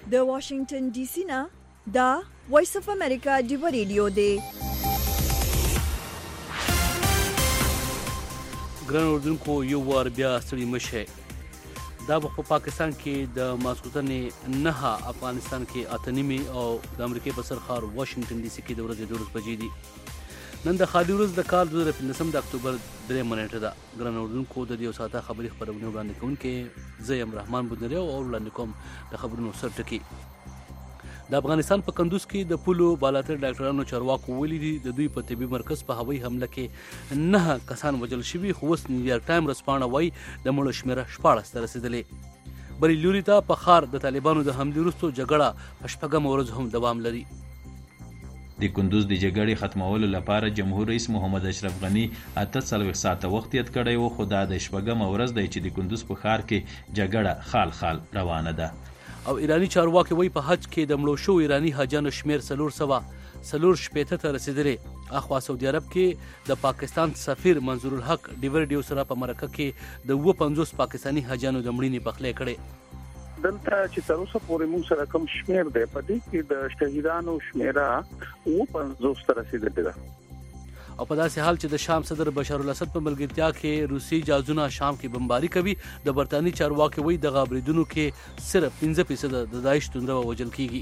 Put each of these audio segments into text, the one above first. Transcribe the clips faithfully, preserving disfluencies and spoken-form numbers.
د واشنگټن ډي سي نه دا وایس اف امریکا ډیو ریډیو دی. ګران اردوونکو یو وار بیا ستړي مشه. دا په پاکستان کې د ماسخوتنې نه افغانستان کې اته نیمې او د امریکای په سر ښار واشنگټن ډي سي کې د ورځې دولس بجې دي. نن د خالي ورځ د کال دوه زره پنځلسم د اکتوبر درېیمه نیټه ده. ګران اردوونکو د دې یو ساعته خبري خپرونې وړاندې کوونکی زه یم رحمان بودنری او وړاندې کوم د خبرونو سرټکي. د افغانستان په کندوز کې د پولو بالاتر ډاکټرانو چارواکو ویلي دي د دوی په طبي مرکز په هوایي حمله کې نه کسان وژل شوي، خو اوس نیویارک ټایم رسپانه وایي د مړو شمېره شپاړس ته رسېدلې. بلې لوري ته په ښار د طالبانو د حملې وروسته جګړه په شپږمه ورځ هم دوام لري. د کندوز د جګړې ختمولو لپاره جمهور رئیس محمد اشرف غني اته څلوېښت ساعته وخت یاد کړی و، خو دا د شپږمه ورځ دی چې د کندوز په ښار کې جګړه خال خال روانه ده. او ایرانی چارواکي وایي په حج کې د مړو شوو ایرانی حاجانو شمېر څلور سوه څلور شپېته ته رسېدلی. اخوا سعودي عرب کې د پاکستان سفیر منظور الحق ډیو ریډیو سره په مرکه کې د اووه پنځوس پاکستاني حاجانو د مړینې پخلی کړی. دلته چې تر اوسه پورې موږ سره کوم شمېر دی په دې کې د شهیدانو شمېره اووه پنځوس ته رسېدلې ده. او په داسې حال چې د شام صدر بشار الاسد په ملګرتیا کې روسي جازونه شام کې بمباري کوي، د برتانیې چارواکي وایي دغه بریدونو کې صرف پنځه فیصده د داعش توندره وژل کیږي.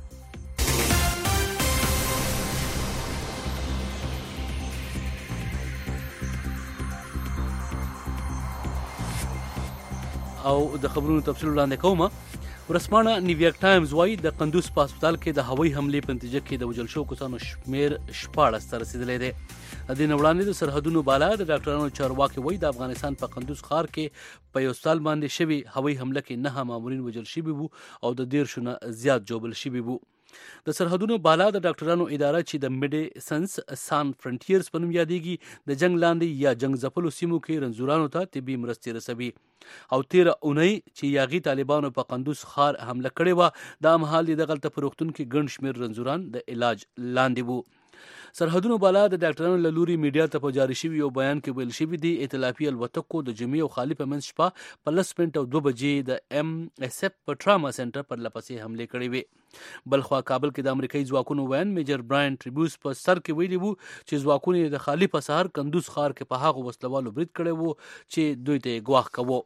او د خبرونو تفصیل وړاندې کومه. ورسپانه نیویارک ټایمز وایي د قندوز په هسپتال کې د هوایي حملې په نتیجه کې د وژل شوو کسانو شمېر شپاړس ته رسېدلی دی. د دې نه وړاندې د سرحدونو بالا د ډاکټرانو چارواکي وایي د افغانستان په قندوز ښار کې په یو هسپتال باندې شوي هوایي حمله کې نهه مامورین وژل شوي وو او د دېرشو نه زیات ژوبل شوي وو. د سرحدونو بالا د ډاکټرانو اداره چې د میډیسنس سان فرنټیرز په نوم یادېږي د جنگ لاندې یا جنگ ځپلو سیمو کې رنځورانو ته طبي مرستې رسوي. او تیره اونۍ چې یاغي طالبانو په قندوز ښار حمله کړې وه، دا مهال یې دغلته په روغتون کې ګڼ شمېر رنځوران د علاج لاندې وو. سرحدونو بالا د ډاکټرانو له لوري میډیا ته په جاري شوي یو بیان کې ویل شوي دي ائتلافي الوتکو د جمعې او خالي په منځ شپه په لس منټه او دوه بجې د ایم اس اف په ټراما سنټر پر لپسې حملې کړې وې. بلخوا کابل کې د امریکایي ځواکونو وین میجر براین ټریبوس په سر کې ویلي وو چې ځواکونو د خالي په سهار کندوز ښار کې په هغو وسلوالو برید کړی وو چې دوی ته یې ګواښ کوو.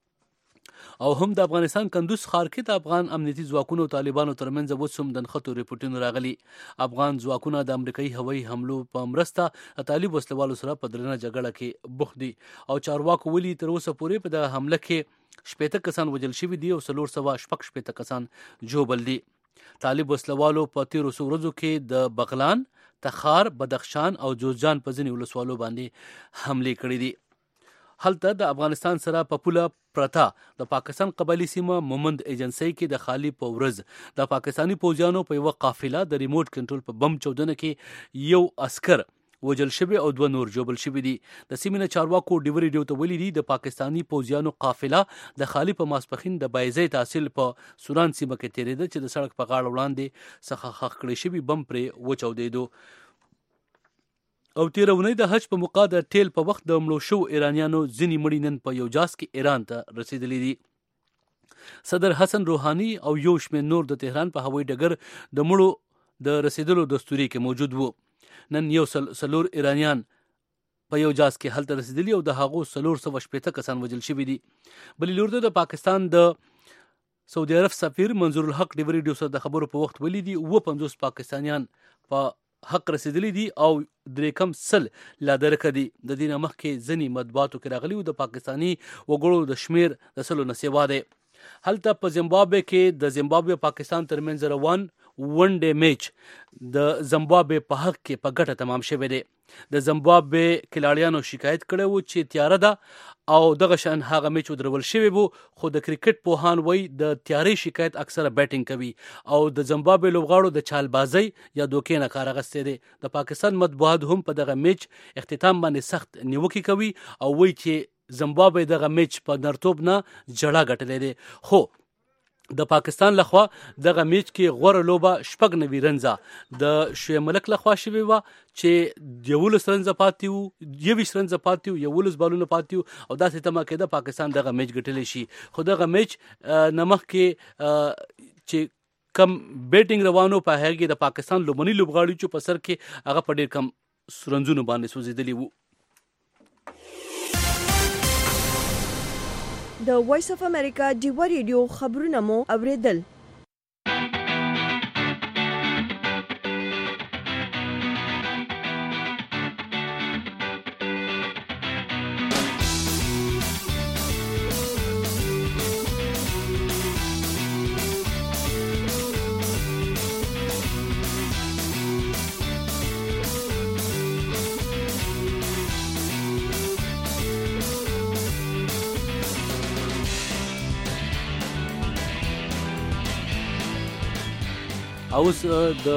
او هم د افغانستان کندوز ښار کې د افغان امنیتي ځواکونو او طالبانو ترمنځ اوس هم د نښتو ریپورټونه راغلي. افغان ځواکونه د امریکایي هوایي حملو په مرسته د طالب وسلوالو سره په درنه جګړه کې بوخت دي. او چارواکو ویلي تر اوسه پورې په دغه حمله کې شپېته کسان وژل شوي دي او څلور سوه شپږ شپېته کسان ژوبل دي. طالب وسلوالو په تیرو څو ورځو کې د بغلان، تخار، بدخشان او جوزجان په ځینې ولسوالو باندې حملې کړې دي. هلته د افغانستان سره په پوله پرته د پاکستان قبایلي سیمه مومند ایجنسۍ کې د خالي په ورځ د پاکستاني پوځیانو په یوه قافله د ریموټ کنټرول په بم چاودنه کې یو عسکر وژل شوی او دوه نور ژوبل شوي دي. د سیمې نه چارواکو ډیو ریډیو ته ویلي دي د پاکستاني پوځیانو قافله د خالي په ماسپښین د بایزی تحصیل په سوران سیمه کې تېرېده چې د سړک په غاړه وړاندې څخه ښخ کړی شوي بم پرې وچاودېدو. او تیره اونۍ د حج په موقع د ټیل په وخت د مړو شوو ایرانیانو ځینې مړي نن په یو جاز کې ایران ته رسېدلي دي. صدر حسن روحاني او یو شمېر نور د تهران په هوایي ډګر د مړو د رسېدلو دستوري کې موجود وو. نن یو سل سلور ایرانیان په یو جاز کې هلته رسېدلي او د هغو څلور سوه شپېته کسان وژل شوي دي. بلې لور د پاکستان د سعودي عرب سفیر منظور الحق ډیو ریډیو سره د خبرو په وخت ویلي دي اووه پنځوس پاکستانیان په حق رسېدلی دي او درې کم سل لا درکه دي. د دې نه مخکې ځینې مطبوعاتو کې راغلي وو د پاکستاني وګړو د شمېر د سلو نه سوا دی. هلته په زیمبابوې کې د زیمبابوې پاکستان ترمنځ روان ون ډے میچ د زیمبابوې په حق کې په ګټه تمام شوی دی. د زیمبابوې کلاړیانو شکایت کړی و چې تیاره ده او دغه شان هغه میچ ودرول شوی وو، خو د کرکټ پوهان وایي د تیارې شکایت اکثره بیټینګ کوي او د زیمبابوې لوبغاړو د چالبازۍ یا دوکې نه کار اخیستی دی. د پاکستان مطبوعات هم په دغه میچ اختتام باندې سخت نیوکې کوي او وایي چې زیمبابوې دغه میچ په نرتوب نه جړه ګټلی دی. خو د پاکستان لخوا دغه میچ کې غوره لوبه شپږ نوي رنزه د شعیب ملک لخوا شوې وه چې یولس رنزه پاتې وو، یویشت رنزه پاتې وو، یولس بالونه پاتې وو او داسې تمه کېده پاکستان دغه میچ ګټلی شي. خو دغه میچ نه مخکې چې کم بیټینګ روانو په هغه کې د پاکستان لومړني لوبغاړي چې په سر کې هغه په ډیر کم سرنزونو باندې سوځېدلی وو. د وایس اف امریکا ډیوا ریډیو خبرونه مو اوریدل. اوس د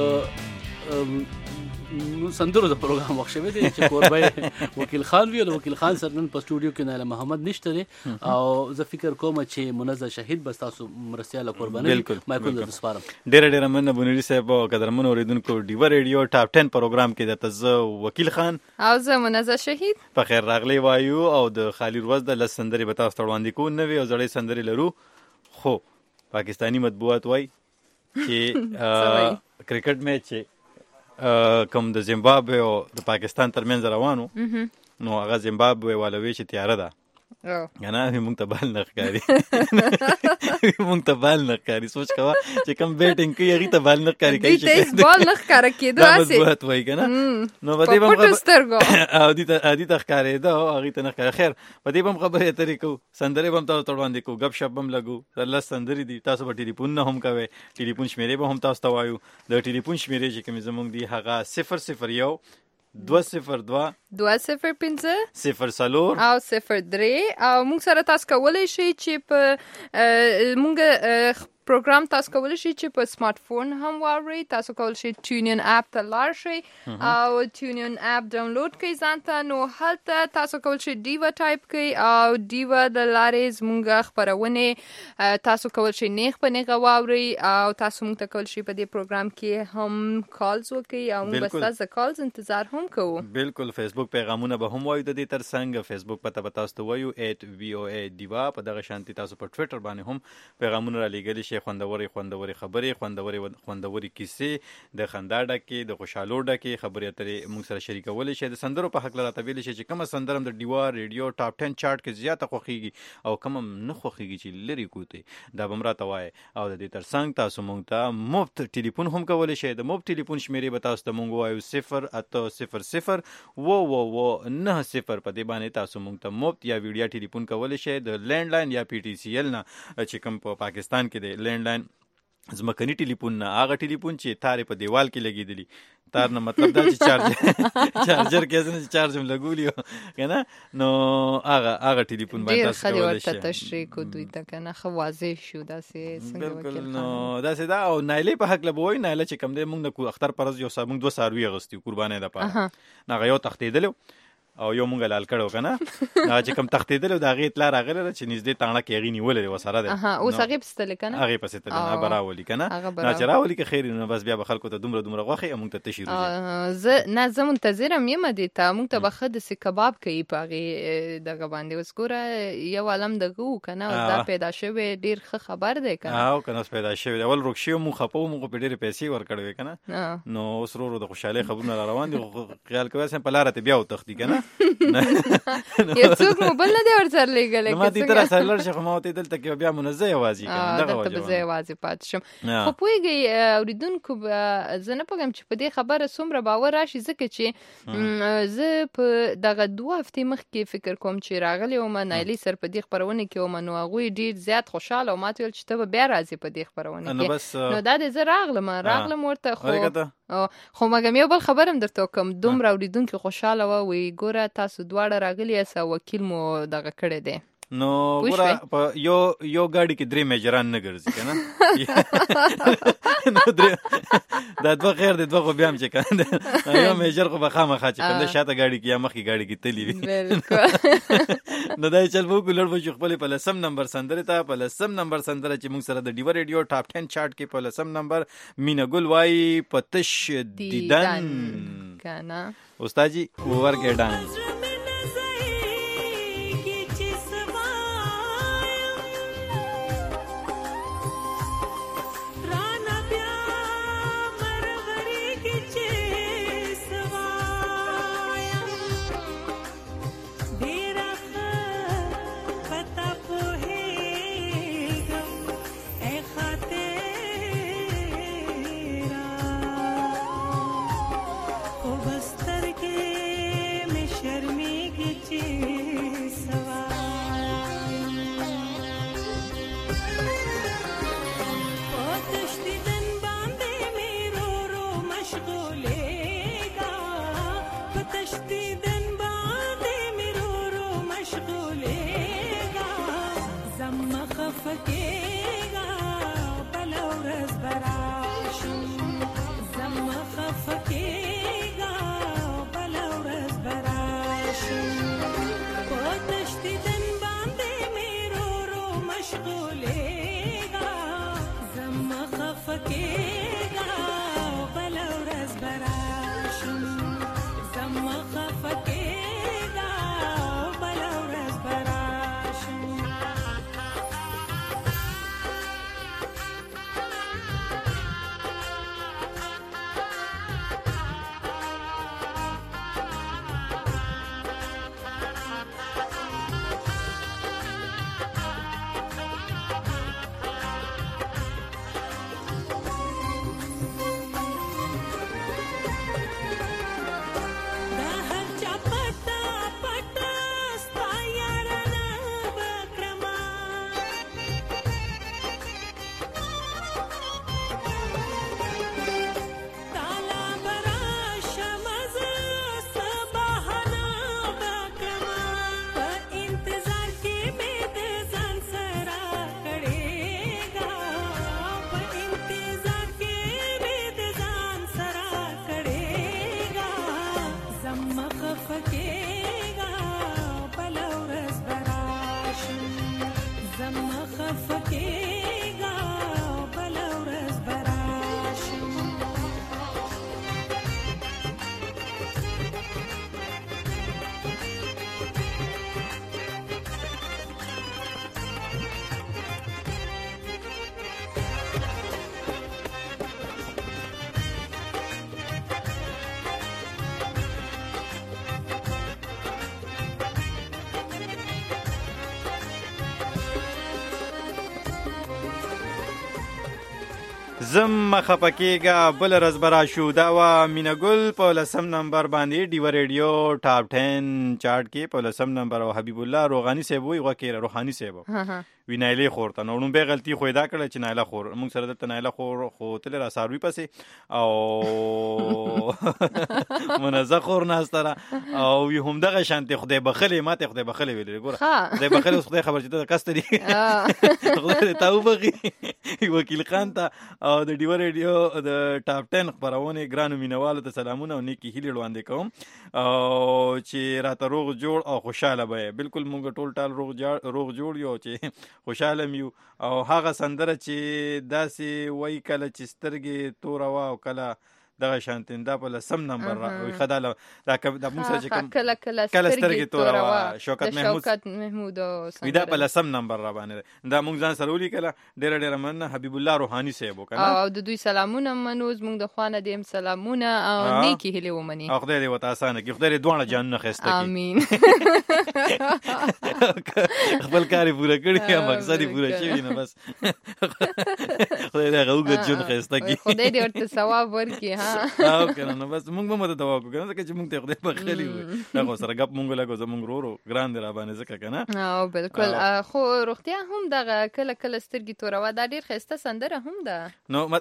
سندرو د پروګرام وخت شوی دی چې کوربه وکیل خان وی او وکیل خان سره نن په سټوډیو کې نایله محمد نشته دی او زه فکر کوم چې منزه شهید بس تاسو مرستياله قرباني مایکل د سپارم. ډېر ډېر مننه بنوري صاحب او قدرمن اوریدونکو ډیوا ریډیو ټاپ ټن پروګرام کې د تزه وکیل خان او زه منزه شهید په خیر راغلی وایو او د خالی روز د لسندري بتا ستړوندې کو نوې او زړې سندري لرو. خو پاکستانی مطبوعات وای چې کرکټ میچ چې کوم د زیمبابوې او د پاکستان ترمنځ روانو نو هغه زیمبابوې والوي چې تیاره ده کنه موږ ته بال نه ښکاري موږ ته بال نه ښکاري. سوچ کوه چې کوم بیټینګ کوي هغې ته بال نه ښکاري کوي چې بال نه ښکاره کېدو دا مطبوعات وایي که نه نو په دې به هم عادي ته ښکارېده او هغې ته نه ښکاري. خیر په دې به هم خبرې اترې کوو سندرې به هم تاسو ته وړاندې کوو ګپ شپ به هم لګو لس سندرې دي تاسو به ټلیفون نه هم کوئ ټلیفون شمېرې به هم تاسو ته وایو. د ټلیفون شمېرې چې کومې زموږ دي هغه صفر صفر یو دوه صفر دوه دوه صفر پنځه صفر څلور او صفر درې او موږ سره تاسو کولی شئ چې په موږ پروګرام تاسو کولی شئ چې په سمارټ فون هم واورئ. تاسو کولی شئ ټیونین اپ ته لاړ شئ او ټیونین اپ ډاونلوډ کړئ ځان ته نو هلته تاسو کولی شئ ډیوا ټایپ کړئ او ډیوا د لارې زموږ خپرونې تاسو کولی شئ نیغ په نیغه واورئ او تاسو موږ ته کولی شئ په دې پروګرام کې هم کالز وکړئ او موږ به ستاسو د کالز انتظار هم کوو. بالکل فیسبوک پیغامونه به هم وایو د دې تر څنګ فیسبوک پته به تاسو ته وایو ایټ وی او ای دیوا په دغه شانتي تاسو په ټویټر باندې هم پیغامونه را لیږلی شئ خوندوري خوندوري خبرې خوندوري خوندوري کیسې د خندا ډکې د خوشحالو ډکې خبرې اترې موږ سره شریکولی شئ. د سندرو په هکله راته ویلی شئ چې کومه سندره هم د ډیوا ریډیو ټاپ ټن چارټ کې زیاته خوښیږي او کومه نه خوښیږي چې لرې کوتې دا به هم راته وایئ. او د دې تر څنګ تاسو موږ ته مفت ټلیفون هم کولی شئ. د مفت ټلیفون شمېرې به تاسو ته موږ ووایو صفر اته صفر صفر و و و نه صفر په دې باندې تاسو موږ ته مفت یا ویډیا ټلیفون کولی شئ. د لینډ لاین یا پی ټي سی ایل نه چې کوم په پاکستان کې دی لینډ لاین ځمکني ټلیفون نه هغه ټلیفون چې تارې په دیوال کې لګېدلی تار نه مطلب دا چې چارجر چارجر کې چې چارج هم لګولي که نه نو هغه هغه ټلیفون باندې تاسو کولی شئ. ډېر ښه ورته تشریح کړو دوی ته که نه ښه واضح شو داسې څنګه بالکل نو داسې دا او نایلې په هکله به وایو نایله چې کوم دی موږ د اختر په ورځ یو موږ دوه څاروي اخیستي قربانۍ دپاره نو هغه یو تښتېدلی او یو مونږ لال کړو کنه دا چې کوم تختیدل دا غي اطلاع راغله چې نږدې تانړه کې غي نیولې وسره ده اها اوس هغه پستل کنه هغه پستل نه براولي کنه نه چې راولي کې خیر نه بس بیا به خلکو ته دومره دومره غوخي مونږ ته تشي روزي زه نه زه منتظرم یم دې ته مونږ ته بخد سې کباب کوي پاغي دغه باندې اوس ګوره یو عالم دغه کنه دا پیدا شوی ډیر ښه خبر دی کنه او کنه پیدا شوی اول روکشي مو خپو مو په ډیره پیسې ور کړوي کنه نو اوس ورو د خوشاله خبرونه روان دي خیال کوي سم په لار ته بیا وتختی کنه یو څوک مو بل نه دی ورسره لګل نو ما دې تر سره لړ شخه ما ته دلته کې بیا منزه یوازي کنه دغه وجه دغه یوازي پات شم خو پویږي اوریدونکو زه نه پوهم چې په دې خبره څومره باور راشي ځکه چې زه په دغه دوه هفتې مخکې فکر کوم چې راغلی وم نایلي سر په دې خبرونه کې وم نو هغوی ډېر زیات خوشحاله او ما ته ویل چې ته به بیا راځې په دې خبرونه کې نو دا دې زه راغلم راغلم ورته خو خو مګم یو بل خبر هم درته وکړم دومره اورېدونکي خوشحاله وه وایي ګوره تاسو دواړه راغلي یاست او وکیل مو دغه کړی دی نو ګوره په یو یو ګاډي کې درې میجران نه ګرځي که نه دا دوه خیر دی دوه خو بیا هم چې که یو میجر خو به خامخا چې کنده شاته ګاډي کې یا مخکې ګاډي کې تلي وي نو دا یې چل به وکړو لړ به شو خپلې په لسم نمبر سندرې ته په لسم نمبر سندره چې موږ سره د ډیوا ریډیو ټاپ ټن چارټ کې په لسم نمبر مینا ګل وایي په تش دیدن استاد جی ورګې ډان زم خپکیګه بل رز برا شو دا وا مینګل په لسم نمبر باندې ډیو ریډیو ټاپ ټن چارت کې په لسم نمبر او حبیب الله روغانی صاحب وي غوکه روحانی صاحب وینایلی خورته نو نو به غلطي خو دا کړل چې نایله خور موږ سره د نایله خور خو تل را ساروي پسې او منزه خور ناستره او وی هم دغه شانته خدای بخلې ماته خدای بخلې ویل ګوره خدای بخلې اوس خدای خبر چې ته کست دي خدای ته وبغي وکیل خان ته او د ډیو ریډیو د ټاپ ټن خبرونه ګرانو مینوالو ته سلامونه او نیکی هیله وړاندې کوم او چې راته روغ جوړ او خوشاله به بالکل موږ ټول ټال روغ روغ جوړ یو چې خوشاله میو او هغه سندره چې داسې وای کله چې سترګې تور وا او کله دغه شانتنده په لسم نمبر وي خداله دا د موږ سره چې کله کله کله سترګې تور وا شوکت محمود شوکت محمود دا په لسم نمبر را باندې دا موږ ځان سره ولي کله ډېر ډېر من حبیب الله روحانی صاحب وکړه او د دوی سلامونه منوز موږ د خوانه دیم سلامونه او نیکی هلي ومني او خدای دې وته اسانه کې خدای دې دوه جان نه خسته کی امين خپل کاری پورا کړی مقصد یې پورا شي نه بس خدای دې غوګ جون خسته کی خدای دې ورته ثواب ورکړي او کنه نو بس موږ به مدد وکړو کنه چې موږ ته خدای بخښلی وي دا سره غپ موږ لګو زموږ ورو ګران دی را باندې ځکه کنه او بالکل خو روغتیا هم دغه کله کله سترګې توروا دا ډیر خسته سندره هم ده نو مت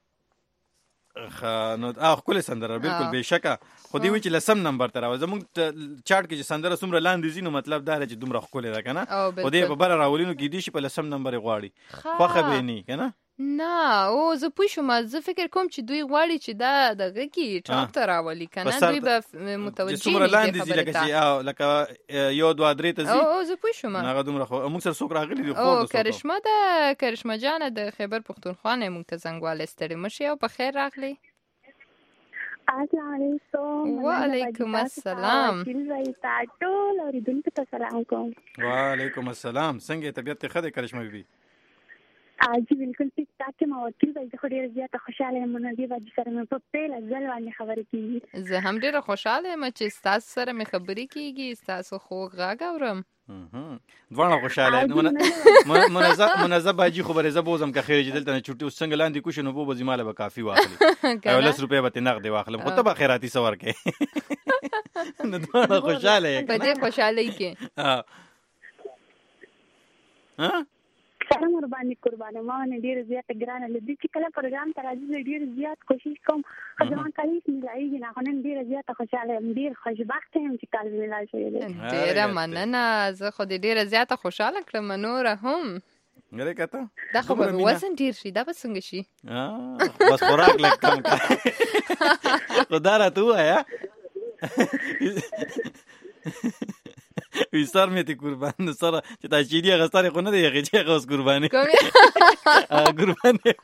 خ نو اخ کله سندره بالکل بهشکه خو دی وی چې لسم نمبر تر او زموږ چارت کې چې سندره سمره لاندې زینو مطلب دا چې دومره خپل ده کنه او دی په بر راولینو کې دی شي په لسم نمبر غواړي خوخه به نه کنه نه او زه پوه شوم زه فکر کوم چې دوی غواړي چې دا دغه کې ټاپ ته راولي کنه دوی به متوجه دي څومره لاندې دي لکه چې لکه یو دوه درې ته زی او زه پوه شوم هغه دومره خو موږ سره څوک راغلي دي خو او کرشمه ده کرشمه جان د خیبر پختونخوا نه موږ ته زنګواله ستړي مشي او په خیر راغلي السلام علیکم وعلیکم السلام وعلیکم السلام څنګه طبیعت ښه ده کرشمه بیبي جی بالکل ټیک ټاک ما وکیل وای خو ډیر زیاته خوشاله یم نو دی باندې سره مې په پیل ځل باندې خبرې کیږي زه هم ډیر خوشاله یم چې تاسو سره مې خبرې کیږي تاسو خو غاګ اورم دوه خوشاله منزه منزه باجی خبره زه بوزم که خیر جدل ته چټي څنګه لاندې کوښ نو بو بزماله به کافی واخلي او لس روپیا به نقد واخلم خو ته به خیراتی سوار کې نو دوه خوشاله یم په دې خوشاله کې ها ها سره مر باندې قربانه ما نه ډیر زیات ګرانه لدی چې کله پروګرام ته راځي ډیر زیات کوشش کوم ځان کالي ملایي نه خو نن ډیر زیات خوشاله یم ډیر خوشبخت یم چې کال ملای شوی دی ډیر مننه زه خو ډیر زیات خوشاله کړم نور هم غره کته دا خو به وزن ډیر شي دا به څنګه شي بس خوراک لګ کم کا خدا را تو آیا ویستار مې ته قربان سره چې تا چې دی غستاره خو نه دی هغه چې غوس قرباني قرباني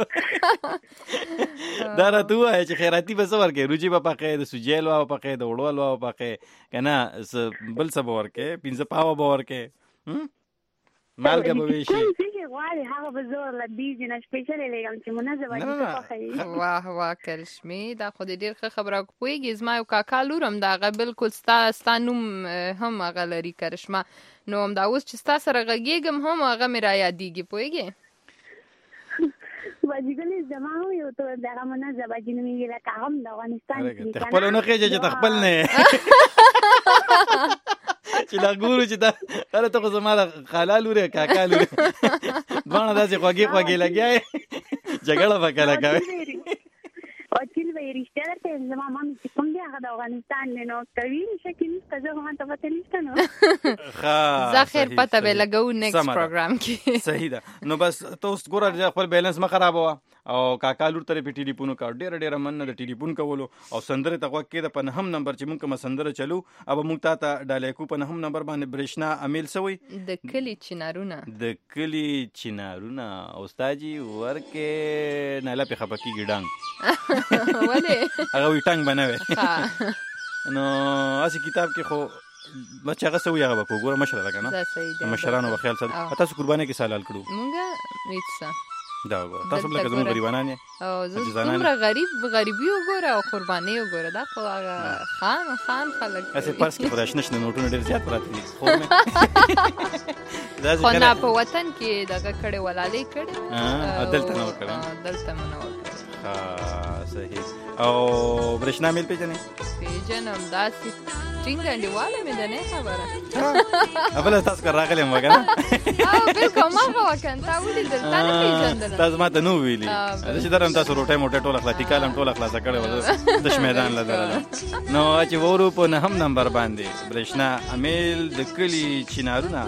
دا راته وای چې خیراتی به څور کې روجي په پخې د سوجیل وا په پخې د وړول وا په پخې کنه بل څه باور کې پینځه پاو باور کې مالګه به وي شي غواړي هغه به زور لدی جن سپیشل لګم چې مناسبه دي واه واه کرشمي دا خو دې ډیر ښه خبره کوي زما یو کاکا لورم دا غ بالکل ستا ستانوم هم هغه لري کرشمه نو هم دا اوس چې ستا سره غږیږم هم هغه مې را یادېږي پوهېږې واجګلې زما یو ته دغه مناسبه جنمي لکه هم د افغانستان کې خپل نه خېجه چې خپل نه چې لا ګورو چې دا هله ته زما خاله لوري کاکا لوري باندې داسې خوږی خوږی لګیای جګړه وکړه کوي وکیل وی رښتیا درته زما مامي چې کوم دی هغه د افغانستان نه کوي شکل څه هم ته پته نشته نو ښه ځخر پته به لګو نیکست پروګرام کې صحیح ده نو بس ته اوس ګوره خپل بیلانس ما خرابوه او کاکا لور ته په ټلیفون کا ډېر ډېر من د ټلیفون کولو او سندره ته وکړه د پنهم نمبر چې مونږ کوم سندره چلو او مونږ ته ډالې کو پنهم نمبر باندې برښنا امیل سوی د کلی چنارونه د کلی چنارونه استادجی ورکه ناله په خپکی ګډنګ ولې هغه وی ټنګ بنوي نو اسی کتاب کې خو بچا هغه سوی هغه په ګوره مشره راکنه مشرانو په خیال سره تاسو قرباني کې سالال کړو مونږه هیڅ دا وګوره تاسو لکه زموږ غریبانان یې او زه څومره غریب غریبي وګوره او قرباني وګوره دا خو هغه خان خان خلک اسې پرس کې خدای شنه نوټونه ډېر زیات پراته دي خو مې خو نه په وطن کې دغه کړي ولالي کړي ا دلته نو کړه دلته نو کړه ها صحیح. او برېښنا میل پیژنې؟ پیژنم داسې ټینګ انډیواله مې ده نه خبره. بله تاسو که راغلی یم وکنه او بالکل ما هغه وکن تا ولیدل تا نه پیژندلم. تاسو ما ته نو ویلي چې درم تاسو روټۍ موټۍ ټوله خلاص ټیکال هم ټوله خلاصه کړې وه د شمیدان له دره. نو چې وورو په نهم نمبر باندې برېښنا امیل د کلي چینارونه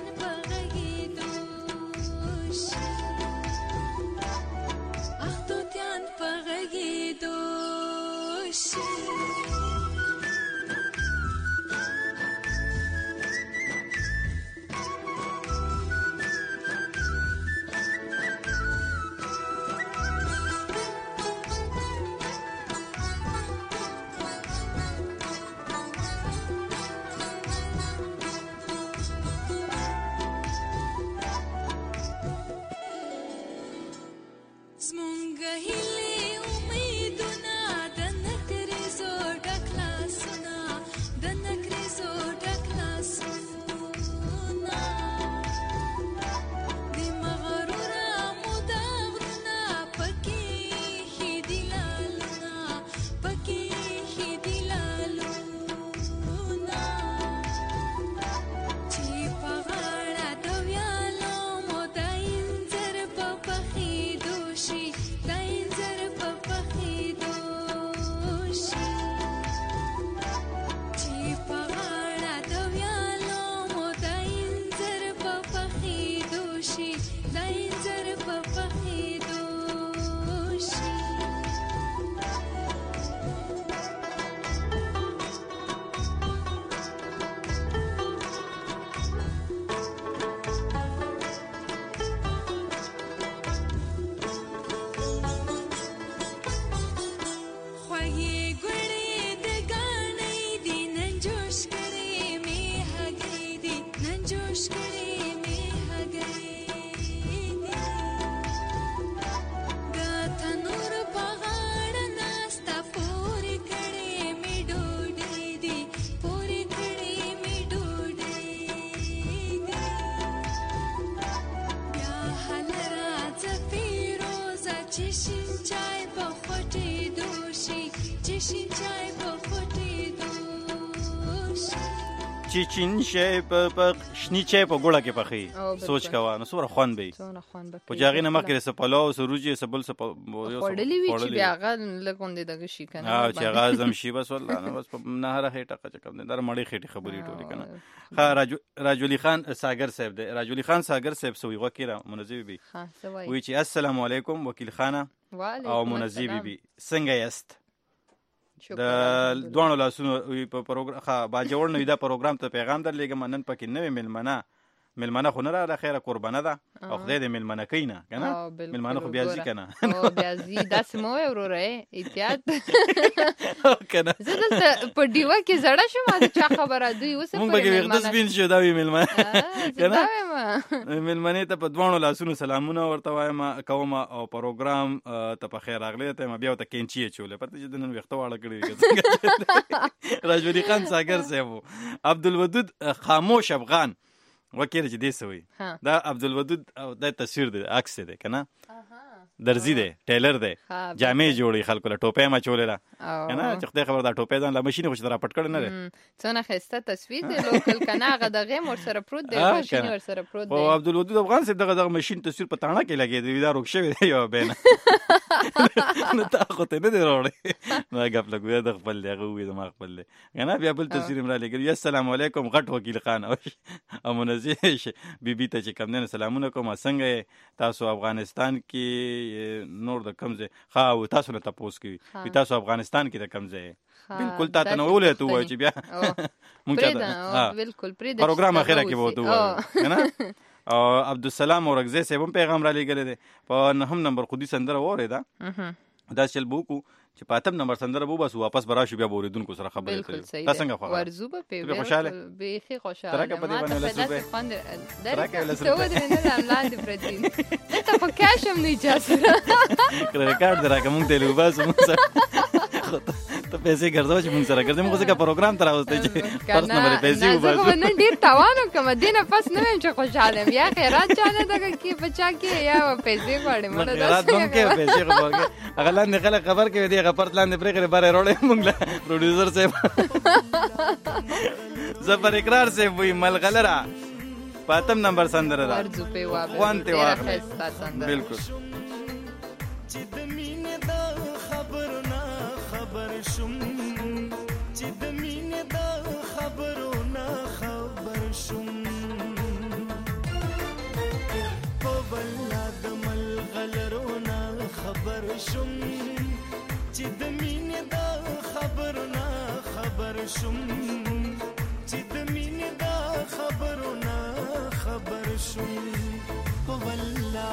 چین شی په شنی چای په ګوړه کې پخې سوچ کوا نو څومره خوند به په جاغې نه مخکې څه پلاو څه روجي څه بل څه خوړلي وي چې بیا هغه لږوندې دغه شي که نه چې هغه اعظم شي بس والله نه بس په نهره خېټه چې کوم دی دا مړې خېټې خبرې ټولې که نه. ښه راجولي خان ساګر صاحب دی. راجولي خان ساګر صاحب څه وایي غوږ منظمې بي وایي چې السلام علیکم وکیل خانه او منظمې بي څنګه یاست؟ د دوانو لاسونو په پروګرام ښه باجوړ نوي دا پروګرام ته پیغام درلېږم نن پکې نوې میلمنه میلمنه خو نه راغله خیره قربانه ده او خدای دې میلمنه کوي نه که نه میلمانه خو بیا ځي که نه بیا ځي داسې مه وایه وروره احتیاط که نه زه دلته په ډیوه کې زړه شم د چا خبره دوی اوس مونږ پکې ویښته سپین شو دا وي میلمنه که نه میلمنې ته په دوانو لاسونو سلامونه ورته وایم کوم او پروګرام ته په خیر راغلی ته ما بیا ورته کینچي یې چولې پته چې د نن ویښته واړه کړي راجولي خان ساګر صاحب عبدالودود خاموش افغان وکیل چې دې څه وایي دا عبدالودود دا تصویر دی عکس دی که نه درزي دی ټیلر دی جامې جوړي خلکو له ټوپۍ یې اچولې ده که نه چې خدای خبر دا ټوپۍ ځان له مشین خو چې ته راپټ کړی نه دی څونه ښایسته تصویر دی لوکل که نه هغه دغه هم ورسره پروت دی ماشین یې ورسره پروت دی. خو عبدالودود افغان صاحب دغه دغه مشین تصویر په تاڼه کې لګېدی وي دا روک شوی دی یوه بینه نو تا خو ته نه دی راوړی نو ګپ لګ وی د خپل دی هغه ووایي زما خپل دی که نه بیا بل تصویر هم رالېږلی السلام علیکم غټ وکیل خان او منظم بیبي ته چې کوم دی نو سلامونه کوم څنګه یې تاسو افغانستان کې نور د کوم ځای ښه تاسو نه تپوس کوي تاسو افغانستان کې د کوم ځای بالکل تا ته نه وویلی ته ووایو چې بیا مونږ چاته پروګرام اخره کې به ورته ووایو که نه. او عبدالسلام اورکزی صاحب هم پیغام رالیږلی دی په نهم نمبر خودي سندره واورېده داسې چل به وکړو چې په اتم نمبر سندره به وباسو واپس به راشو بیا به اورېدونکو سره خبرې کوو. تا څنګه خوښه ورځو به پې خوشحاله بیخي خوشحاله ترکه په دې باندې لسو به ترکه ولسو به ته ودرې نه ځم لاندې پرتې دي دلته خو کاش هم نه چا سره ریکارډ دې راکړه مونږ ته یې وباسو مونږ سره ته پیسې ګرځو چې موږ سره ګرځې موږ څنګه پروګرام ته راوستې چې پرس نمبر پیسې وباسو زه نن ډیر تاوانو کوم دینه پس نه ویم چې خوشاله یم یا خیرات چانه دغه کې بچا کې یا پیسې غواړي مړه ده خیرات هم کې پیسې غواړي هغه لاندې خلک خبر کوي دی هغه پرت لاندې پرې بارې وروړې موږ له پروډوسر صاحب زبر اقرار صاحب وی ملغلره پاتم نمبر سندره ده ورځو په وابه خوانته واخلې بالکل چې د مینې د خبر نه خبر شوم چې د مینې د خبرو نه خبر شوم په بلا د ملغلرو نه خبر شوم چې د مینې د خبرو نه خبر شوم چې د مینې د خبرو نه خبر شوم په بلا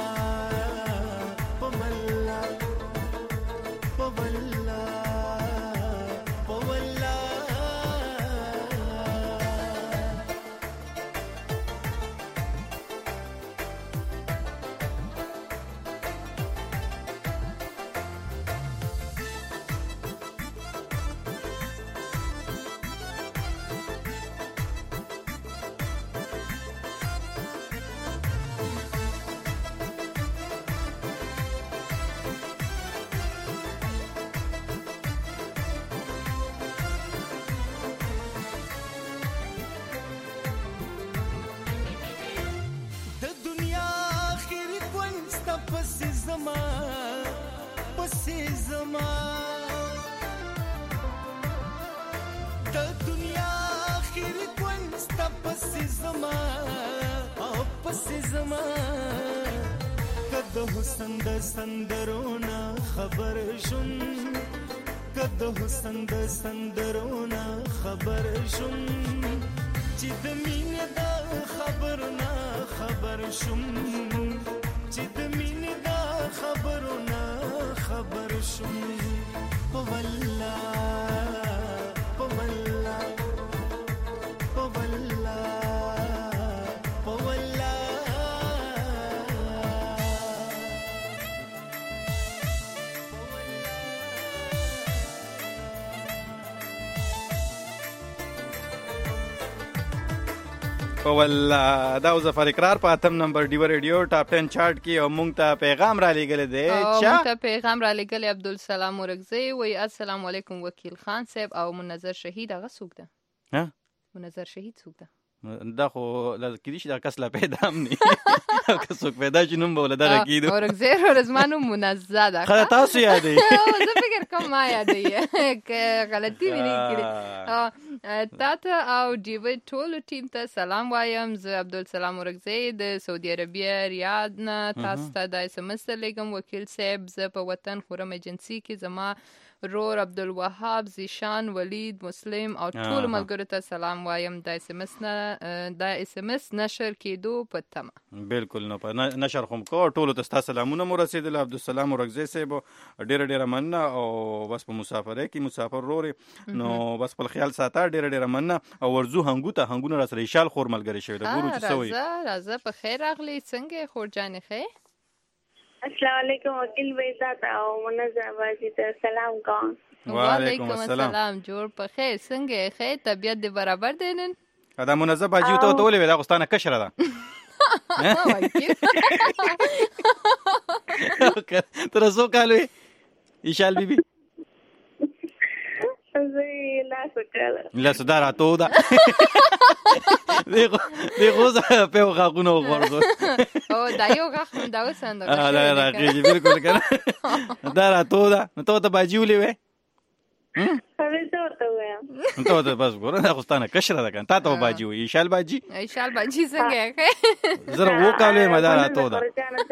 حسن د سندرونا خبر شوم کد حسن د سندرونا خبر شوم چې د مینې د خبرنا خبر شوم چې د مینې د خبرنا خبر شوم په والله په والله په والله په والله والله دا زفر اقرار په اتم نمبر ډیو ریډیو ټاپ ټن چارت کې او مونږ ته پیغام را لېږل دی چې مونږ ته پیغام را لېږل عبدالسلام ورغزی وای السلام علیکم وکیل خان صاحب او منظر شهید هغه څوک ده ها منظر شهید څوک ده دا خو لکه دې چې دا کس لا پیدا هم نه که څوک پیدا شي نوم به ولدا کېدو ورغزی ورزمانو منزه ده خله تاسو یادې زه فکر کوم ما یادې که غلطي مې نه کړې تا ته او ډیوډ ټول ټیم ته سلام وایم زه عبدالسلام ورغزی د سعودي عربیه ریاض نه تاسو ته د اس ام اس لګم وکیل صاحب زه په وطن خورم ایجنسی کې زما رور عبدالوهاب زیشان ولید مسلم او ټول ملګرو ته سلام وایم د اس ام اس نه د اس ام اس نشر کېدو په تمه بالکل نو په نشر خو کو ټول ته تاسو سلامونه مو رسیدل عبدالسلام ورغزی صاحب ډیر ډیر مننه او بس په مسافرۍ کې مسافر روري نو بس په خیال ساته ډیر ډیر مننه او ورزو هنګو ته هنګونه را سره شال خور ملګری شوی د ګورو څه وي راځه راځه په خیر راغلی څنګه خور جانې خې السلام علیکم وکیل بیزا او منظر بازی ته سلام کوم وعلیکم السلام جوړ په خیر څنګه خې طبيعت دې برابر دی نن دا منظر باجی ته ته ولې دا غستانه کشره ده تر څو کالوي ایشال بیبي زه لاس کړل لاس دا راتو دا دیکھو دیکھو په غاغونو ورځو او دا یو غاخ دا وسند ا لا راځي بالکل کنه دا راتو دا ته ته باجی ولې وې هم هغه څه ورته وایم ته ته بس ګوره دا خوستانه کشره ده کنه تا ته باجی وې ایشال باجی ایشال باجی څنګه زره وو کالوي مدار راتو دا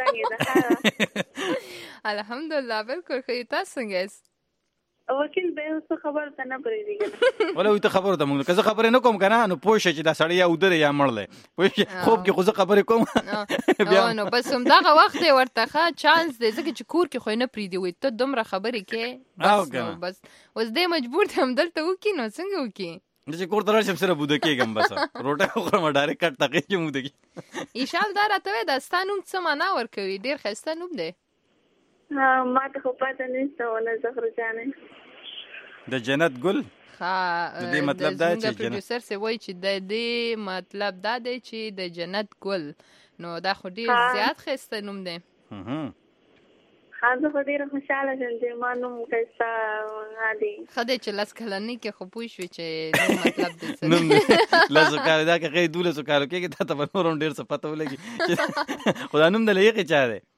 الحمدلله بالکل خې تاسو څنګه وکیل به څه خبر ته نه پرېږدي ولا وي ته خبر ته موږ که خبرې نه کوم کنه نو پوه شې چې دا سړی یا ودره یا مړ دی پوه شې خوب کې خو زه خبرې کوم بیا نو بس همدغه وخت دی ورته ښه چانس دی ځکه چې کور کې خو نه پرېږدي وي ته دومره خبرې کې بس اوس دی مجبور دی همدلته وکړي نو څنګه وکړي چې کور ته راشم سره بوده کېږم بس روټۍ وخورم ډایرکټ کټ تقې چې موده کې ایشال دا راته وایي دا ستا نوم څه معنا ورکوي ډېر ښایسته نوم دی ما ته خو پته نشته ونه زهره جانې د جنت ګل ها د دې مطلب دا چې پروډوسر سي وای چې د دې مطلب دا دی چې د جنت ګل نو دا خو ډیر زیات خسته نوم دی. خاصه په ډیره خوشاله شم چې ما نوم کیسه غادي خدای چې لاس کلنې کې خو پوه شو چې نوم مطلب دې نوم لاس کال دا کې غي دوله سو کال کې ته ته نورم ډیر څه پته ولګي خدای نوم د لېږي چا دی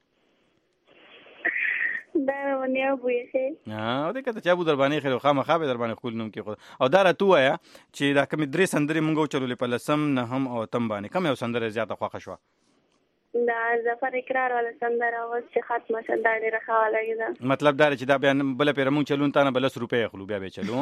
دا ونیو بوېخه ها او دې کته چا بو در باندې خو خامخا به در باندې خپل نوم کې خو او دا راته وایا چې دا کوم درې سندرې مونږ چلولې په لسم نه هم او تم باندې کوم یو سندره زیاته خوښه شو؟ دا ظفر اقرار ولا سندره او چې ختمه شنه دا ډیره خواله کیده. مطلب دا چې دا بیا بل پیر مونږ چلون تا نه بل س روپے خلو بیا به چلو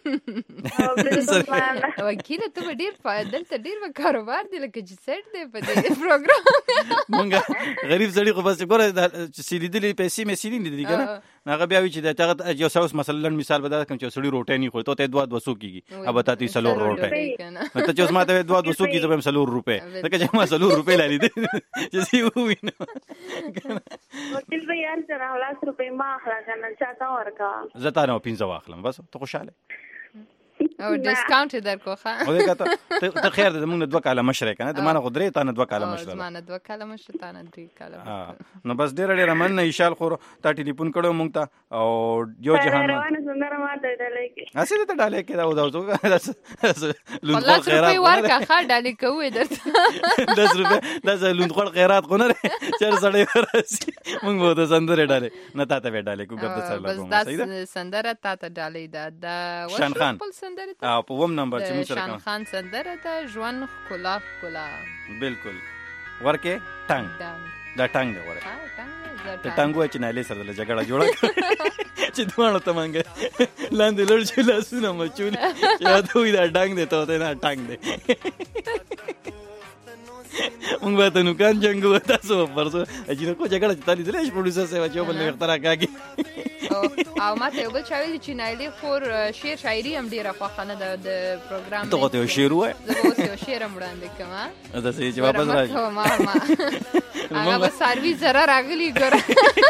وکیل ته ډیر فائدل ته ډیر کاروبار دی لکه چې سیټ دی په دې پروګرام مونږ غریب سړي خو بس ګوره چې سیدې دې پیسې مې سیدې دي کنه هغه بیا وی چې دا هغه یو ساوس مثلا مثال بدا کوم چې سړي روټي نه خوري ته دوه دوه سو کیږي اب ته تی سلور روټي نو ته چې ما ته دوه دوه سو کیږي زما سلور روپے لکه چې ما سلور روپے لاري دي چې سی وینه وکیل به یار سره لاس روپے ما اخلا کنه چاته ورکا زتا نو پینځه واخلم بس ته خوشاله او ډیسکاونټ درکو ښه او دې کته ته خیر دې موږ دوه کاله مشره کنه د مانه غدرې تا نه دوه کاله مشره زما نه دوه کاله مشره تا نه درې کاله نو بس ډېر ډېر من نه ایشال خور تا ټلیفون کړو موږ ته او یو جهان روانه سندره ماته ډالې کې اسی ته ډالې کې دا او دا لوند خور خیرات ورکا ښه ډالې کوې درته دس روپے دس لوند خور خیرات کو نه چر سړی ورسي موږ به د سندره ډالې نه تا ته ډالې کو ګرځ سره بس دا سندره تا ته ډالې دا د شان خان او په وم نمبر چې موږ سره شان خان سندره ته ژوند خلا خلا بالکل ورکه ټنګ دا ټنګ دی ورکه ته ټنګ و چې نه لې سره د جګړه جوړه چې دوه ته مانګه لاندې لړ چې لاسونه مچول یا دوی دا ټنګ دی ته نه ټنګ دی مونږ به ته نو کان جنگ و تاسو پرسو اجینه کو جګړه چې تاسو دلې پروډوسر سیوا چې بل نه اختراع کاږي او ماته یو بل چاوي چې نایلی خور شعر شاعري هم ډیره خوښه نه ده د پروګرام ته ته شعر وای زه اوس یو شعر هم وړاندې کوم دا څه جواب راځي ما ما هغه به سروي زره راغلي ګره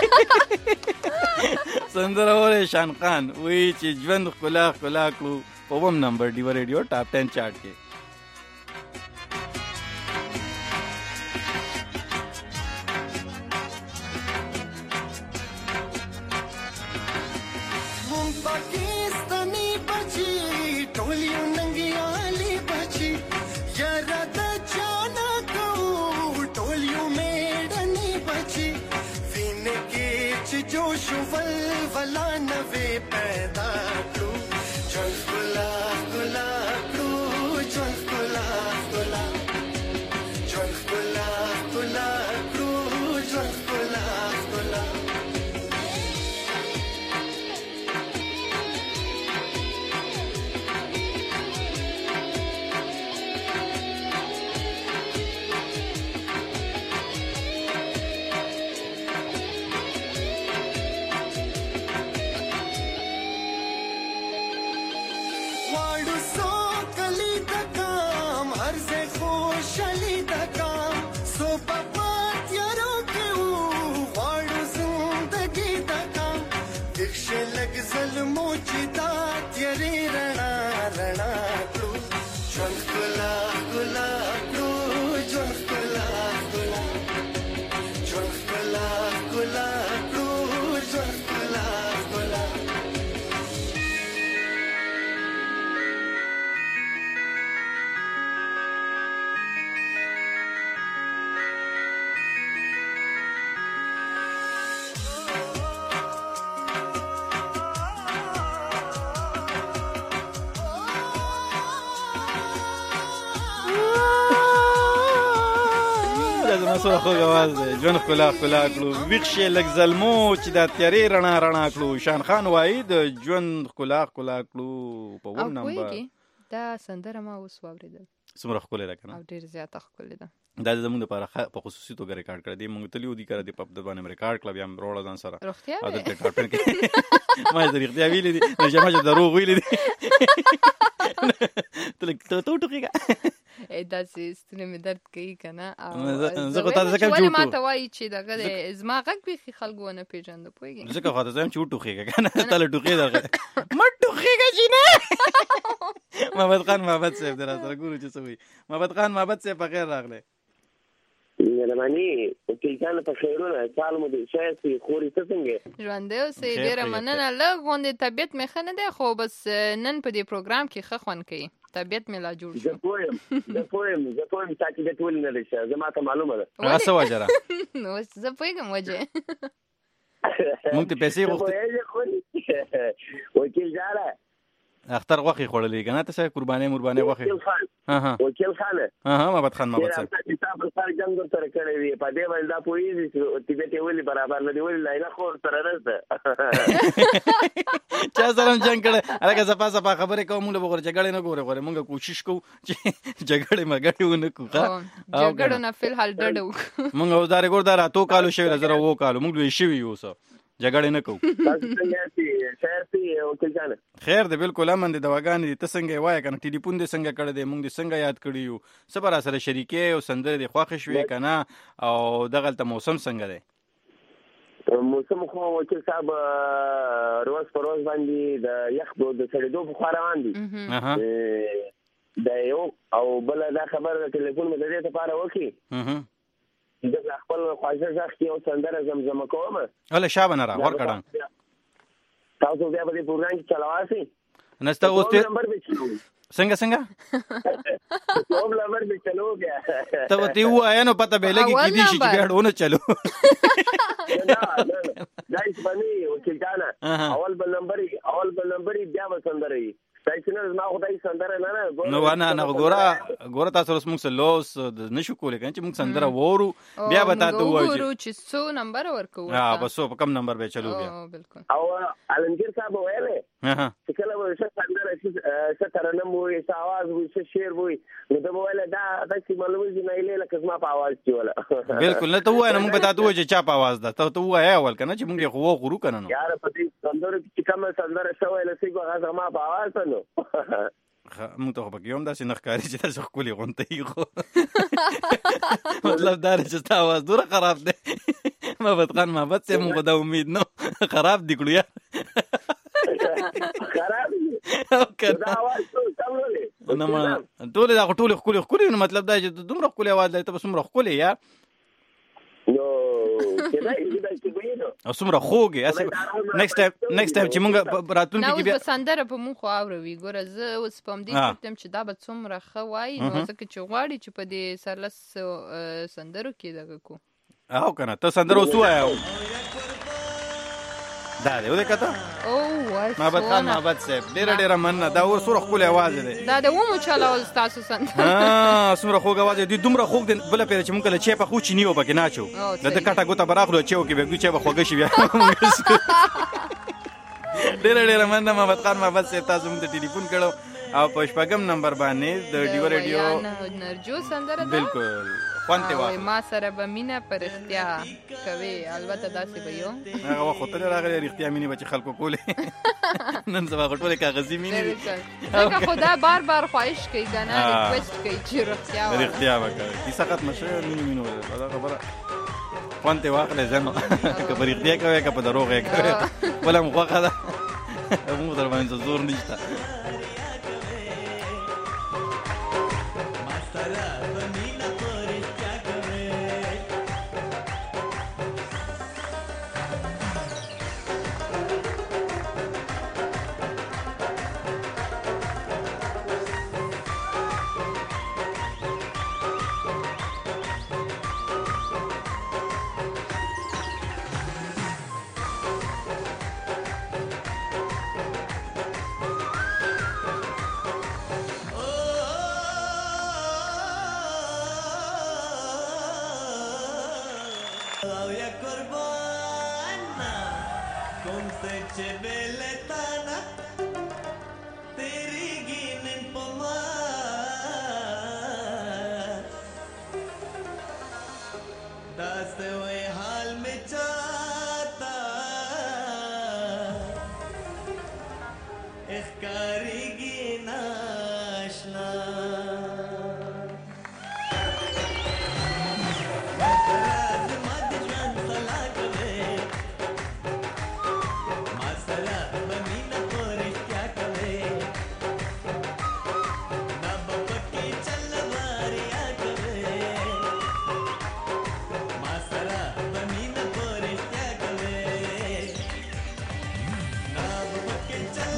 سندره وره شان خان وی چې ژوند خلا خلا کو په وم نمبر دی ریډیو ټاپ ټن چارت کې سره خو غواز ژوند خلا خلا کړو ویښه لګ زلمو چې د تیارې رڼا رڼا کړو شان خان وای د ژوند خلا خلا کړو په ون نمبر دا سندره ما اوس واوریدل سمره خپل راکنه او ډیر زیاته خپل ده دا زموږ لپاره په خصوصي توګه ریکارډ کړی دی موږ تلیو دی کړی دی په د باندې ریکارډ کلب یم روړ ځان سره روغتیا او د ټاپن کې ما یې رښتیا ویلي دي نو چې ما چې دروغ ویلي دي ته لږ ته وټوخېږه داسې ستونی مې درد کوي که نه زه خو تا ته ځکه ولې ما ته وایي چې دغه دی زما غږ بیخي خلکو ونه پېژنده پوهېږې ځکه خو ته زه یم چې وټوخېږه که نه تا له ټوخې درغه مه ټوخېږه چې نه محمد خان محمد صاحب دی را سره ګورو چې څه وایي محمد خان محمد صاحب په خیر راغلی مهرباني وکیلانو په خیرونه سال مو دې شاید خوري ته څنګه ژوندی اوسئ ډېره مننه لږ غوندې طبیعت مې ښه نه دی خو بس نن په دې پروګرام کې ښه خوند کوي طبیعت مې لا جوړ شو زه پوهیم زه پوهیم زه پوهیم تا چې ګټ ولې نه دی شه زه ماته معلومه ده هغه څه وجه ده نو زه پوهېږم وجه مونږ ته پیسې غوښتې وکیل جاره اختر غوښې خوړلې که نه ته څه قربانۍ مربانۍ غوښې وکیل خانه محمد خان محمد صاحب کتاب سره جنګ ورسره کړی وي په دې باندې دا پوهېږي چې طبیعت یې ولې برابر نه دی ولې لایله خو ورسره نشته چا سره هم جنګ کړی هلکه صفا صفا خبرې کوو مونږ به غوره جګړې نه ګورې غوره مونږ کوشش کوو چې جګړې مګړې ونه کړو جګړو نه فلحال ډډه وکړو مونږ اوس دا رګور دا اتو کالو شوي ده زه اوو کالو مونږ لوی شوي یو اوس جګړې نه کوو خیر دی بالکل امن دی دواګانې دي ته څنګه یې وایه که نه ټلیفون دې څنګه کړی دی مونږ دې څنګه یاد کړي یو څه به را سره شریکې او سندرې دې خوښې شوې که نه او دغلته موسم څنګه دی موسم خو وکیل صاحب روز په روز باندې د یخ د سړېدو په خوا روان دي د یو او بله دا خبره د ټلیفون مې د دې لپاره وکړي د خپل خواږه غږ کې یو سندره زمزمه کوم هله شابه نه را ورکړه تاسو بیا په دې پروګرام کې چلاواسي نسته اوس ته څنګه څنګه کوم نمبر به چلو بیا ته وتی وایا نو پته به لګي کې دي چې بیا ونه چلو نه نه دایس باندې وکیل جانا اول بل نمبر اول بل نمبر بیا وسندري تاسو نه خو دای سندره نه نه نو انا نه ګورا ګورا تاسو اوس موږ لوس نشو کولای کنه چې موږ سندره وورو بیا به تاسو وایو چې څو نمبر ورکو ها بس په کم نمبر به چلو بیا بالکل او علمگیر صاحب ویلې ها چې کله به څه سندره څه ترنم وي څه आवाज وي څه شعر وي نو دا ویلې دا د چې معلومه دي نه لې لکه ما په आवाज کې ولا بالکل نه ته وای نه موږ به تاسو وایو چې چا په आवाज ده ته ته وای اول کنه چې موږ خو غورو کنه نو یار په دې سندره چې کومه سندره شوې لسی کو هغه ما په आवाज نو مونږ ته خو پکې هم داسې نه ښکاري چې داسې ښکلې غونته یي خو مطلب دا دی چې ستا اواز دومره خراب دی محمد خان محمد صاحب مونږ خو دا امید نه خراب دی کړو یار خراب دی دا اواز ټولې دا خو ټولې ښکلې ښکلې نو مطلب دا چې دومره ښکلې اواز لري ته به څومره ښکلې یا نو او څومره خوږې نیکسټ ټایم نیکسټ ټایم چې موږ راتلونکي کې بیا نو سندره په مونږ خو اوري ګوره زه اوس په همدې فکر چې دا به څومره ښه وایي نو ځکه چې غواړي چې په دې سرلس سندرو کې دغه کو او که نه ته سندره اوس ووایه دا دی ودې کته او محمد خان محمد صاحب ډېره ډېره مننه دا اوس څومره ښکلی اواز دی دا د ومو چلول ستاسو سندره څومره خوږ اواز دی دومره خوږ دی بله پیره چې مونږ کله چای پخو چیني و پکې ناچو د ده کټه ګوته به راخلو چای وکړي بیا چای به خوږه شي بیا ډېره ډېره مننه محمد خان محمد صاحب تاسو موږ ته ټلیفون کړو او په شپږم نمبر باندې د ډیو ریډیو نرجو سندره ده بالکل خوند ته واخلئ ما سره به مینه په رښتیا کوي البته داسې به یو هغه وخت ته راغلی رښتیا مینې به چې خلکو کولې نن سبا خو ټولې کاغذي مینې دي ځکه خو دا بار بار خواهش کوي که نه ریکویسټ کوي چې رښتیا وایي رښتیا به کوي کیسه ختمه شوې مینې مینې دا خبره خوند ته واخلئ ځنو که په رښتیا کوئ که په دروغ یې کوئ بله هم خوښه ده موږ در باندې زور نشته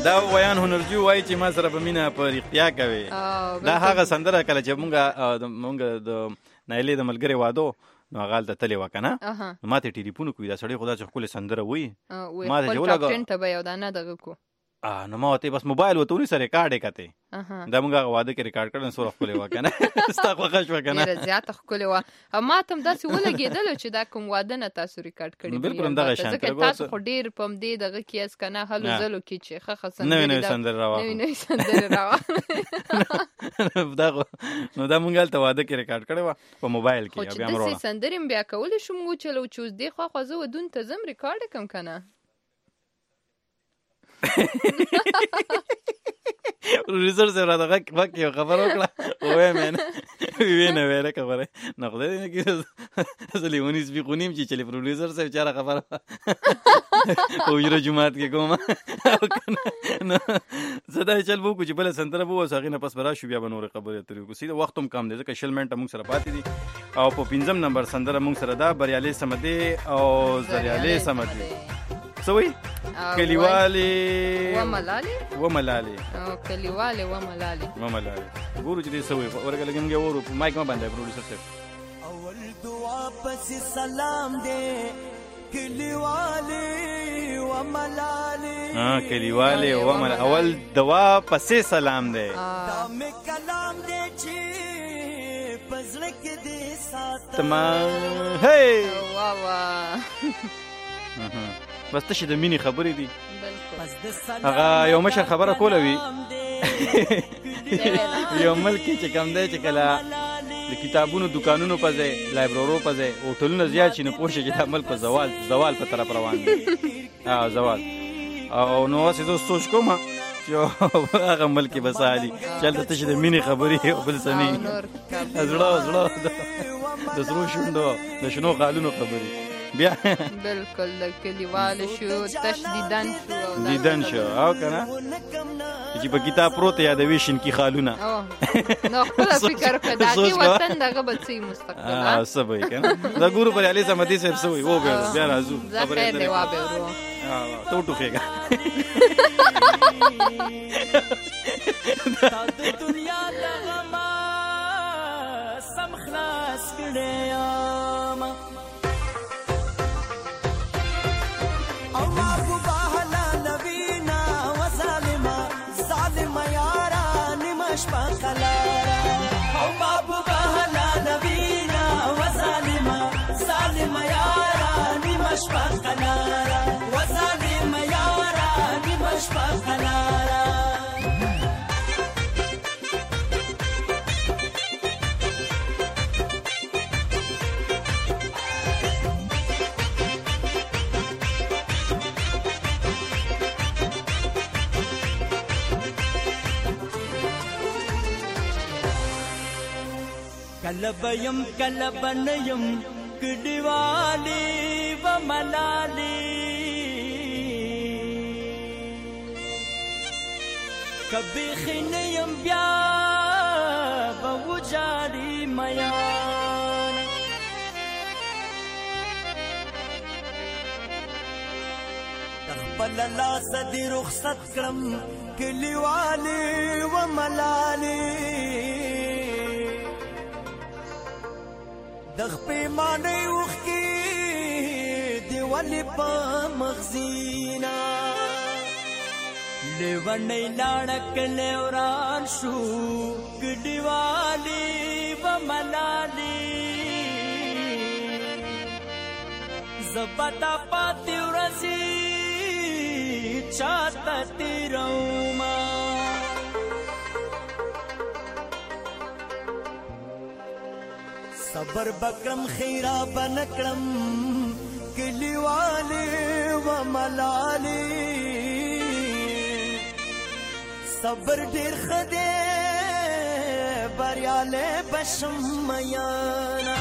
دا ویان هنرجو وایي چې ما سره په مینه په رښتیا کوي. دا هغه سندره کله چې مونږ مونږ د نایلې د ملګري وادو نو هغه هلته تلې وه که نه نو ما ته یې ټلیفون وکړي دا سړی خو دا چې ښکلې سندره وایي ما ته چې ولګه نو ما ورته بس موبایل ورته ونیسه ریکارډ یې کتې دا مونږ هغه واده کې ریکارډ کړی نو څومره ښکلې وه که نه ستا خوښه شوه که نه ډېره زیاته ښکلې وه ما ته هم داسې ولګېدلو چې دا کوم واده نه تاسو ریکارډ کړي بلکل همدغه شان ځکه تاسو خو ډېر په همدې دغه کې یاست که نه هلو ځلو کې چې ښه ښه سندرې نوې نوې سندرې راواخلو نوې نوې سندرې راواخلو نو دا مونږ هلته واده کې ریکارډ کړی وه په موبایل کې خو چې داسې سندرې هم بیا کولی شو مونږ وچلو چې اوس دې خوا خوا زه ودون ته ځم ریکارډ یې کړم که نه پروډوسر صاحب راته غږ وکړ یو خبره وکړه ووایم یې نه ویې نه ویله خبره نه خدای دې نه کړي زه لیوني سپیخونیم چې چلې پروډوسر صاحب چاره خبره په حجره جومات کې کومه نو زه دا چل به وکړو چې بله سندره به اوس هغې نه پس به راشو بیا به نورې خبرې اترې وکړو سیده وخت هم کم دی ځکه شل منټه موږ سره پاتې دي او په پنځم نمبر سندره موږ سره ده بریالۍ سمدې او زریالۍ سمدې څه وایي کلیوالې وملالې وملالې کلیوالې وملالې وملالې ګورو چې دې څه وایي ورګه لږ موږ یې اورو مایک مه بندوئ پروډوسر صاحب اول دعا پسې سلام دی کلیوالې وملالې کلیوالې وملالې اول دعا پسې سلام دی دا مې کلام دی چې په زړه کې دې ساتم هی واه واه بس تشې د مینې خبرې دي هغه یو مشر خبره کوله وي یو ملک کې چې کم دی چې کله د کتابونو دکانونو په ځای لایبرورو په ځای هوټلونه زیات شي نو پوه شي چې دا ملک په زوال زوال په طرف روان دی زوال او نو هسې زه سوچ کوم چې هغه ملک کې به څه حالي چې هلته تشې د مینې خبرې او بل څه نه زړه زړه د سرو شونډو د شنو خالونو خبرې بیا بالکل د کلیواله شو تش دیدن شو دیدن شو او کنه چې په کتاب پروت یادوي شینکی خالونه نو خپل فکر کړه دغه وطن دغه بچي مستقبل ها سبای کنه دا ګورو پر علي سمدي صاحب سوې و بیا راځو خبره دی وا به ورو ها تو ټوخېګا د دنیا دغه ما سم خلاص کړه او بابو بهلا نبینا وظالما ظالم یارا نیمشپا قنارا وظالم یارا نیمشپا قنارا کلبیم کلبنیم کډیوالی وملالی کبی خینیم بیا بوجالی میان تخبل لاس دی رخصت کرم کلیوالی وملالی دغ پیمانه وخی دیوالی پا مغزینا لیوانی لارک لیوران شو گدیوالی و ملالی زبتا پاتی ورزی چاہتا تیروما صبر بکرم خیرا بنکرم کلیوالی و ملالی صبر ډیر خدے بریاله بشم میانا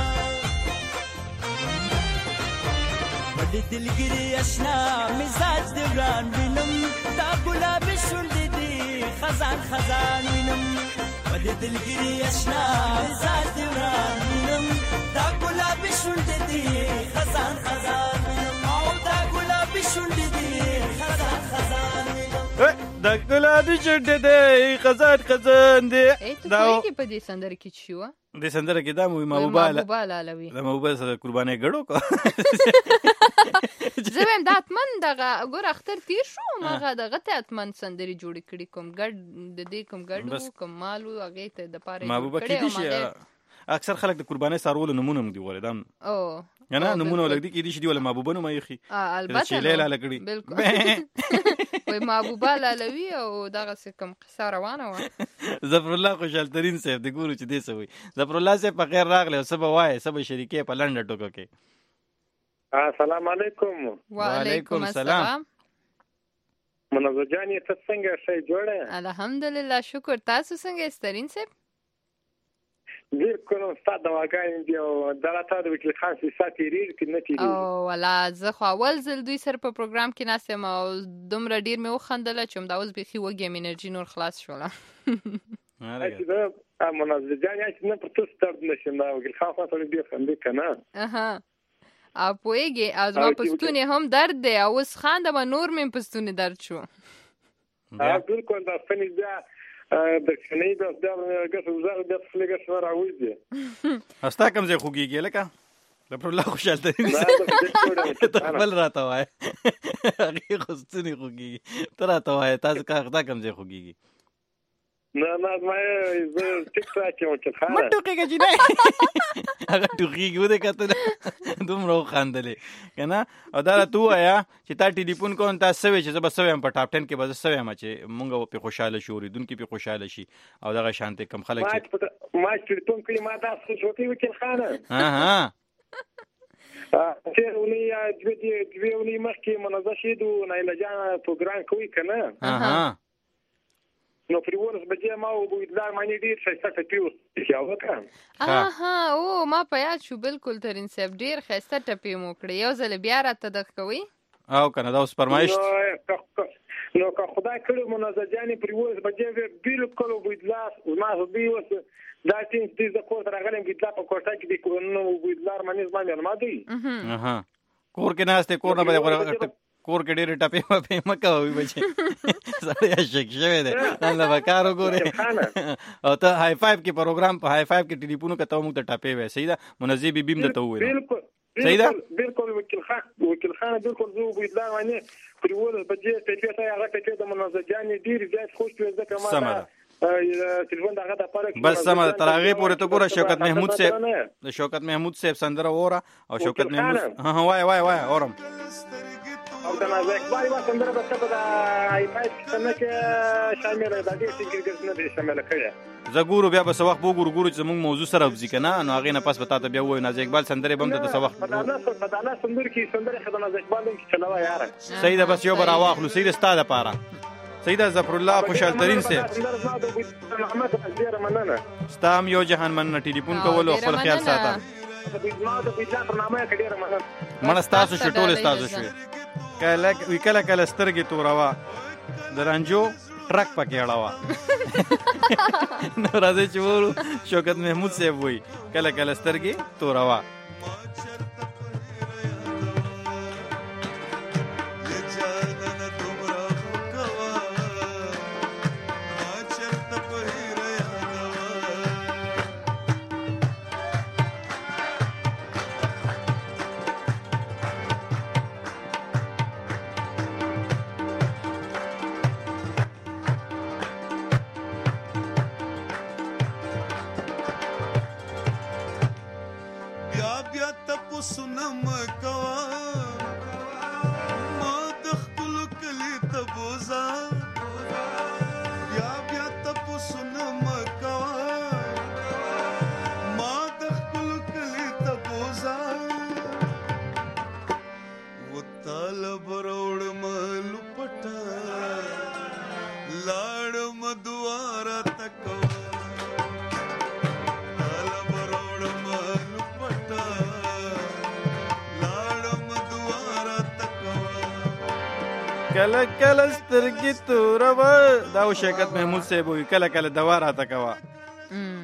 بڑی دلگیری اشنا مزاج دیوران وینم دا گلاب شوندی دی خزان خزان وینم بڑی دلگیری اشنا مزاج دیوران وینم دا گلاب شوندی دی خزان خزان وینم او دا گلاب شوندی دی خزان خزان وینم د ګلابي شونډې دی خزان خزان دی دا پوهېږې په دې سندره کې څه شوه دې سندره کې دا مو محبوبه لالوي د محبوبه سره قربانۍ ګډو کو زه وایم دا اتمن دغه ګوره اختر تیر شو هغه دغه ته اتمن سندرې جوړې کړي کوم ګډ د دې کوم ګډ وو کوم مال وو هغې ته دپاره یې محبوبه کېدی شي اکثر خلک د قربانۍ څارولو نومونه هم دي غواړي دا یا نه نومونه ولګدي کېدی شي دي ولا محبوبه نوم ایښي البته شیلې لاله کړي بالکل وایي محبوبه لالوي او دغسې کوم قصه روانه وه ظفر الله خوشحال ترین صاحب د ګورو چې دې څه وایي ظفر الله صاحب په خیر راغلی او څه به وایې څه به شریکې په لنډه ټوکه کې السلام علیکم وعلیکم السلام منوزه جانې ته څنګه ښه جوړه الحمدلله شکر تاسو څنګه سترین صاحب ډېر کوم ستا دواګانې دي او دا راته د وکیل خان سیسه تېرېږي که نه تېرېږي او والا زه خو اول ځل دوی سره په پروګرام کې ناست یم او دومره ډېر مې وخندله چې همدا اوس بیخي وږی یم انرژي نور خلاص شوله منوزه جانې چې نه پر تو سترد نه شم دا وکیل خان خوا سره ډېر خندې که نه او پوهېږې او زما پستونې هم درد دی او اوس خاندم نور مې پستونې درد شو بالکل دا ستنې بیا درکنۍ بیا بیا ګټه وزاره بیا پخلی ګټه نه راوځي ستا کوم ځای خوږېږي لکه ظفر الله خوشحال ترین ته خپل راته وایې هغې خو ستونې خوږېږي ته راته وایې تاسو تا کوم ځای خوږېږي نه نه زما زه ټیک ټاک یم چې خانه مه ټوکېږه چې نه هغه ټوکېږي ودې کتله دومره وخندلې که نه او دا راته ووایه چې تا ټلیفون کوم تا څه وې چې زه به څه ویم په ټاپ ټین کې به زه څه ویم چې مونږ به پرې خوشحاله شو اورېدونکي پرې خوشحاله شي او دغه شانتې کم خلک ما چې ټلیفون کوي ما دا څه وکړي وکیل خانه تېره اونۍ یا دوې اونۍ مخکې منظر شهید و نایله جان پروګرام کوي که نه نو پر ورځ بجې ما وبویدلار معنی ډېر ښایسته ټپې ورته وکړه اها او ما په یاد شو بالکل ترین صاحب ډېر ښایسته ټپې مو وکړې یو ځل بیا راته دغه کوئ او که نه دا اوس فرمایش نو که خدای کړی منظر جانې پر ورځ بجې بالکل وبویدلار زما دوی اوس دا ټیم دې زه کور ته راغلی یم وبویدلار په کوټه کې دی نو وبویدلار معنی زما مېلمه دی کور کې ناست دی کور نه به کور کې ډېرې ټپې وپې مه کوئ بچې سړی عاشق شوی دی ځان له به کار وګورې او ته های فایف کې پروګرام په های فایف کې ټلیفون که ته موږ ته ټپې وایې صحیح ده منظر بیبي هم درته وویل صحیح ده بالکل وکیل خان وکیل خان بالکل زه وبویدلار معنی پر ولس بجې ټپې ته هغه ټپې د منظر جانې ډېرې زیات خوش وې ځکه ما تلفون دغه دپاره بس سمه ده تر هغې پورې ته ګوره شوکت محمود صاحب د شوکت محمود صاحب سندره ووره او شوکت محمود وایه وایه وایه اورم او د نازک اقبال یوه سندره به څه په د آی فایف کښې نه کې شامله دا ډېر ټینګرګرز نه دی شامله کړې زه ګورو بیا به څه وخت به وګورو ګورو چې زموږ موضوع سره وځي که نه نو هغې نه پس به تا ته بیا ووایو نازک اقبال سندرې به هم درته څه وخت په دانا سندرو کې سندرې ښه د نازک اقبال هم کې چلوه یاره صحیح ده بس یو به راواخلو صحیح ده ستا دپاره صحیح ده ظفر الله خوشحال ترین صاحب ستا هم یو جهان مننه ټلیفون کولو خپل خیال ساته مړه ستاسو شو ټولې ستاسو شوې وی کله کله سترګې توروه د رنجو ټرک پکې اړوه نو راځئ چې وورو شوکت محمود صاحب وایي کله کله سترګې توروه کله کله سترګې توروه دا و شوکت محمود صاحب وایي کله کله دوا راته کوه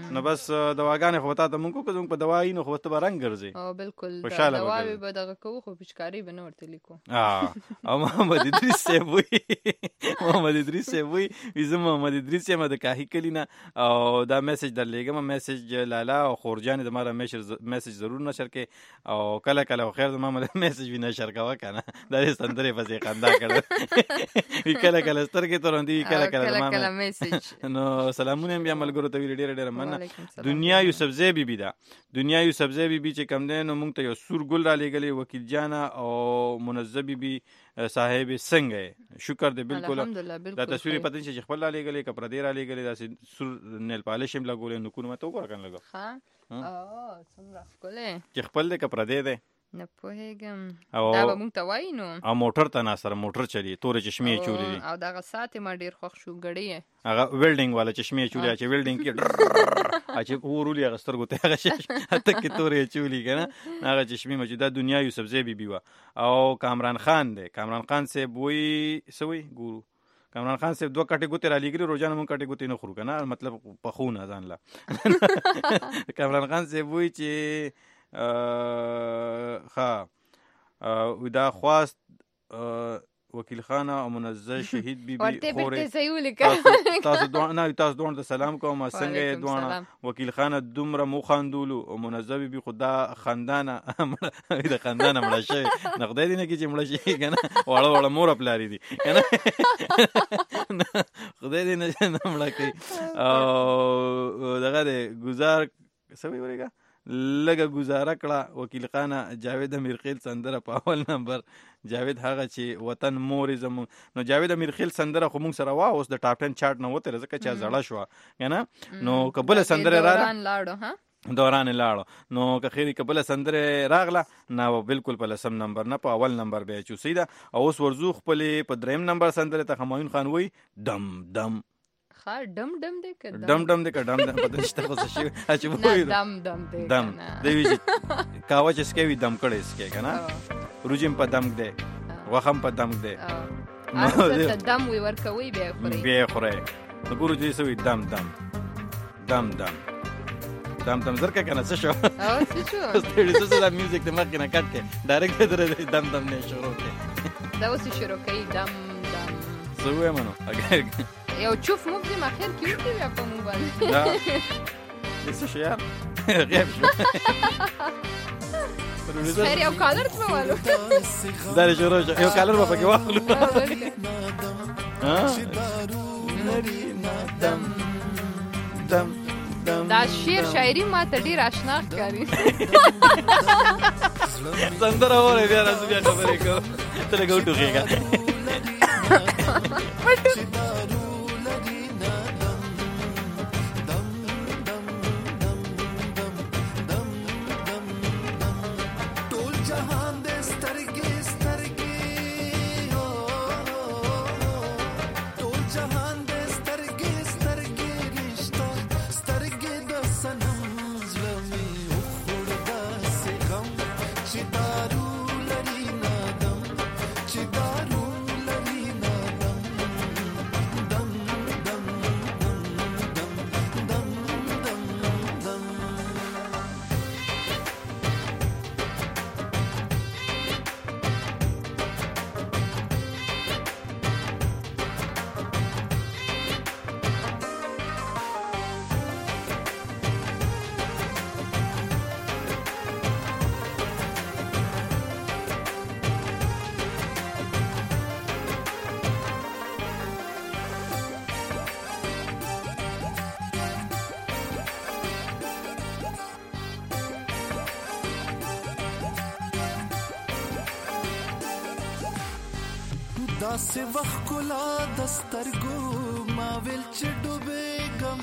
نو بس دواګانې خو ته مونږ کو په دوايي نو خو ته برنګ ګرځي او بالکل خوشاله دواوی به دغه کوو خو پچکاری به نه ورته لیکو اه او محمد ادریس سی وی محمد ادریس سی وی زه محمد ادریس یم د کاهی کلینا او دا میسج در لګم میسج لالا او خورجان د ماره میسج ضرور نشر کې او کله کله خیر د محمد میسج وی نشر کاوه کنه دا سندره پسې خندا کړه کله کله سترګې تورندې کله کله کله میسج نو سلامونه بیا ملګرو ته ډېر ډېر مننه دنیا یوسفزی بیبي دا دنیا یوسفزی بیبي چې کم دی نو موږ ته یو سور ګل را لېږلی وکیل جانا او منزه بیبي صاحب څنګه شکر دی بالکل دا تصویر پته چې خپل را لېږلی که پردې را لېږلی داسې سور نیل پالش هم لګولی نو کونه مته وګوره کنه لګو ښه او څومره ښکلی چې خپل دی که پردې دی نه پوهېږم دا به مونږ ته وایي نو او موټر ته ناست سره موټر چلی تورې چشمې یې چولې دي او دغه ساعت یې ما ډېر خوښ شو ګړۍ یې هغه ویلډینګ والا چشمې یې چولې چې ویلډینګ کې چې ورولي هغه سترګو ته هغه حتی کې تورې یې چولې که نه هغه چشمې مې چې دا دنیا یوسفزی بیبي وه او کامران خان دی کامران خان صاحب وایي څه وایي ګورو کامران خان صاحب دوه کټې ګوتې را لېږلي روزانه مونږ کټې ګوتې نه خورو که نه مطلب پخونه ځان له کامران خان صاحب وایي چې ښه دا خواست وکیل خانه او منزه شهید بیبي خورې تاسو دوه تاسو دوه ته سلام کوم څنګه یې دوه وکیل خانه دومره مو خاندولو او منزه بیبي خدا خاندانه د خاندانه مړه شوی نقدې دي نه کې چې مړه شي که نه واړه واړه مور پلاري دي که نه خدای دې نه مړه کوي او دغه دی ګزار څه وایي ورېږه لږه گزاره کړه وکیل خانه جاوید امیرخیل سندره په اول نمبر جاوید هغه چې وطن مور زموږ نو جاوید امیرخیل سندره خو موږ سره وا اوس د ټاپ ټن چارټ نه وته ځکه چې زړه شوه که نه نو که بله سندره راغله دوران لاړو نو که خیری که بله سندره راغله نه بالکل په لسم نمبر نه په اول نمبر به یې چوسی ده او اوس ورځو خپلې په دریم نمبر سندره ته همایون خان وایي دم دم خا دم دم دې که دم دم دې که دم دم پته نشته خو څه شي چې وایي دم دم دې دم دی وی چې کاوه چې سکوي دم کړي سکي کنه روجم په دم دې وخم په دم دې نو دم وی ورکوي بیا خوري بیا خوري نو ګورو دې سوي دم دم دم دم دم دم زرکه کنه څه شو او څه شو ستړي څه دا میوزیک د مخ نه کټ کې ډایرکټ درې دم دم نه شروع کې دا اوس شروع کوي دم دم زه وایم نو اگر یو چوف موږ دې ماخر کې وتی بیا په موږ باندې څه شو یار غیب شو خیر یو کالر څه والو دا شروع یو کالر په کې واخلو دم دم دا شعر شاعري ما ته ډیر آشنا ښکاري سندره وره بیا راځو بیا خبرې کوو ته لږ وټوخېږه داسې وخت کلا دسترګو ما ویل چې ډوبېږم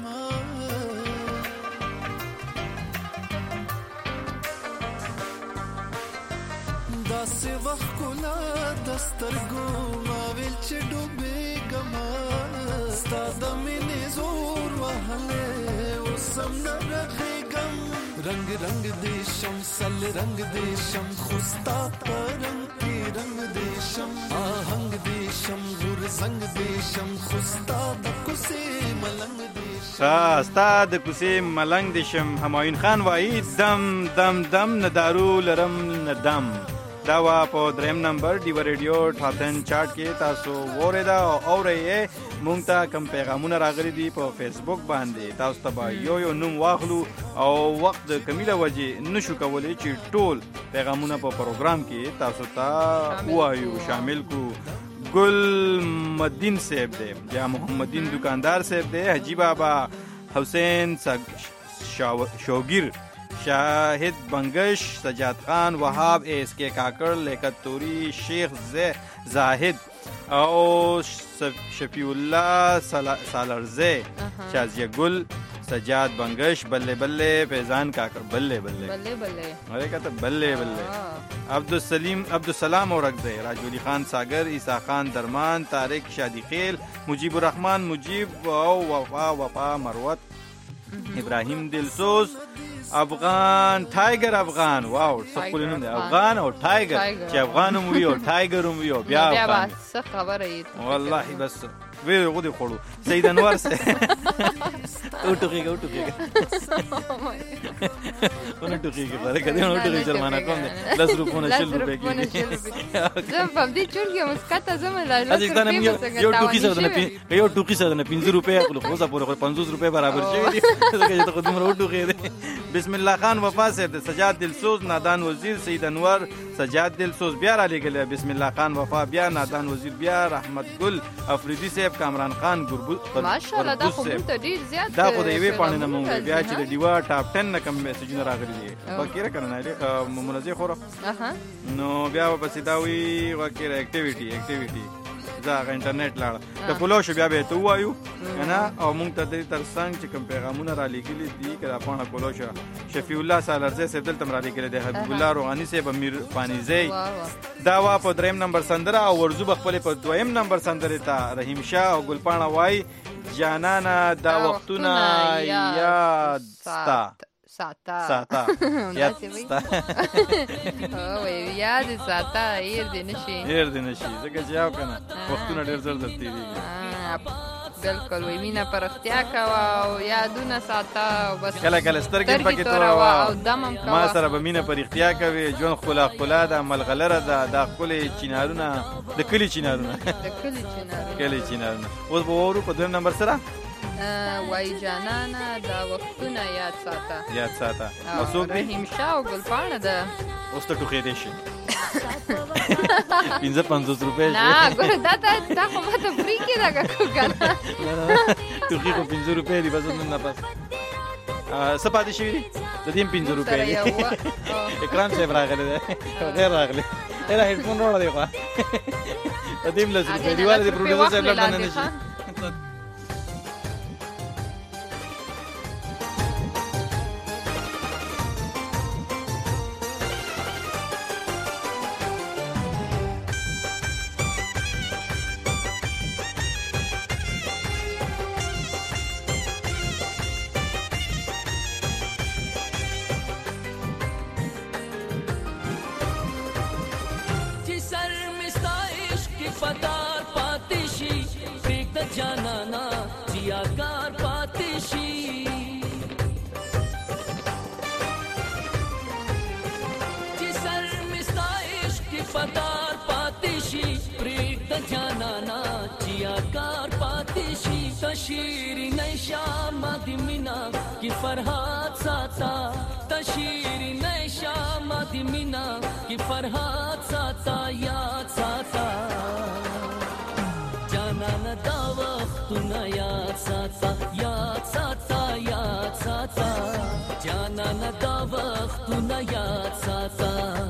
داسې وخت کلا دسترګو ما ویل چې ډوبېږم ستا د مینې زور وهلې اوس هم نه رغېږم رنگ رنگ دې شم سل رنگ دې شم خو ستا په رنگ کې رنگ دې شم آهنګ دې شم غور زنګ دې شم خو ستا د کوڅې ملنګ دې شم ښه ستا د کوڅې ملنګ د شم همایون خان وایي دم دم دم نه دارو لرم نه دم. دا وا په دریم نمبر ډیو ریډیو ټاپ ټن چارټ کې تاسو وریدا او اورئ مونږ ته کوم پیغامونه راغلي دي په فیسبوک باندې. تاسو ته به یو یو نوم واخلو او وخت د کمیله وجې نشو کولی چې ټول پیغامونه په پروګرام کې تاسو ته وایو شامل کو. ګل مدین صاحب دی یا محمدین دکاندار صاحب دی، حجی بابا، حسین شوگیر، شاهد بنگش، سجاد خان، وهاب ایس کے کاکڑ، لیکت توری، شیخ زاہد او شفیع اللہ سالرزے، شازیہ گل، سجاد بنگش، بلے بلے، فیضان کاکڑ، بلے بلے بلے بلے ارے کہتا بلے بلے، عبدالسلیم عبدالسلام اورکزے، راجو علی خان ساگر، عیسیٰ خان درمان، طارق شادی خیل، مجیب الرحمن مجیب او وفا وفا مروت، ابراہیم دلسوز، افغان ټایګر افغان. واو څه نوم دی، افغان او ټایګر چې افغان هم وي او ټایګر هم وي او بیا افغان. څه خبره یې والله بس ویره غو دي خوړو. سید انور سه او ټوکیږي او ټوکیږي ونه ټوکیږي بل کده نو ټوکیږي جرمانه کوم دي لس روپونه شل روپے کې زم په دې چون کې مسکته زم لا لس روپے یو ټوکی سره نه پی یو ټوکی سره نه پنځه روپے خو خو ځا پورې پنځوس روپے برابر شي دغه ته قدم ورو ټوکی. بسم الله خان وفا صاحب، سجاد دلسوز، نادان وزیر، سید انور، سجاد دلسوز بیا را لګل، بسم الله خان وفا بیا، نادان وزیر بیا، رحمت ګل افریدی صاحب، کامران خان ګربو. ماشاءالله دا خو ته ډیر زیات دا خو د یوې پاڼې نه مونږ بیا چې د دیوا ټاپ ټن نه کم میسجونه راغلي دي وکیره کنه نه منځي خور نو بیا په سیداوی وکیره اکټیویټي اکټیویټي دا انټرنیټ لاړه د فلو شو بیا به تو وایو کنه او مونږ ته د تر څنګه چې کوم پیغامونه را لګلي دي کړه په فلو شو. شفیع الله سالرزه صاحب دلته را لګلي دی، حبیب الله روحانی صاحب، امیر فانیزی دا وا په دریم نمبر سندره او ورزو بخپل په دویم نمبر سندره ته رحیم شاه او ګلپاڼه وای جانانا دا وختونه یاد ستا ساتا ساتا یاد ستا او یاد ساتا هیر دی نشي هیر دی نشي ځکه چې یو کنه وختونه ډیر زر زر تیریږي. بالکل وی مینا پر اختیا کوا او یادونه ساتا او بس کله کله سترګې پکې توروا او دمم کوا ما سره به مینا پر اختیا کوي جون خلا خلا د عمل غلره د داخلي چینارونه د کلی چینارونه د کلی چینارونه کلی چینارونه اوس به ورو په دویم نمبر سره وای جانانا دا وختونه یاد ساته یاد ساته او څوک دی رحیم شاه او ګلپاڼه ده اوس ته ټوخې دی شي پنځه پنځوس روپۍ نه ګوره دا دا خو ماته فری کې راکړو کنه ټوخې خو پنځه روپۍ دی بس نن نه پس څه پاتې شوي دي د دې پنځه روپۍ دي اکرام صاحب راغلی دی غیر راغلی ایله هیډفون راوړه دی خو د دې لس روپۍ دی والله د پروډوسر صاحب لاندې نه شي. تشیری نیشام دی مینا کی فرحات ساتا تشیری نیشام دی مینا کی فرحات ساتا یاد ساتا جانا نہ دا وقت نہ یاد ساتا یاد ساتا یاد ساتا جانا نہ دا وقت نہ یاد ساتا.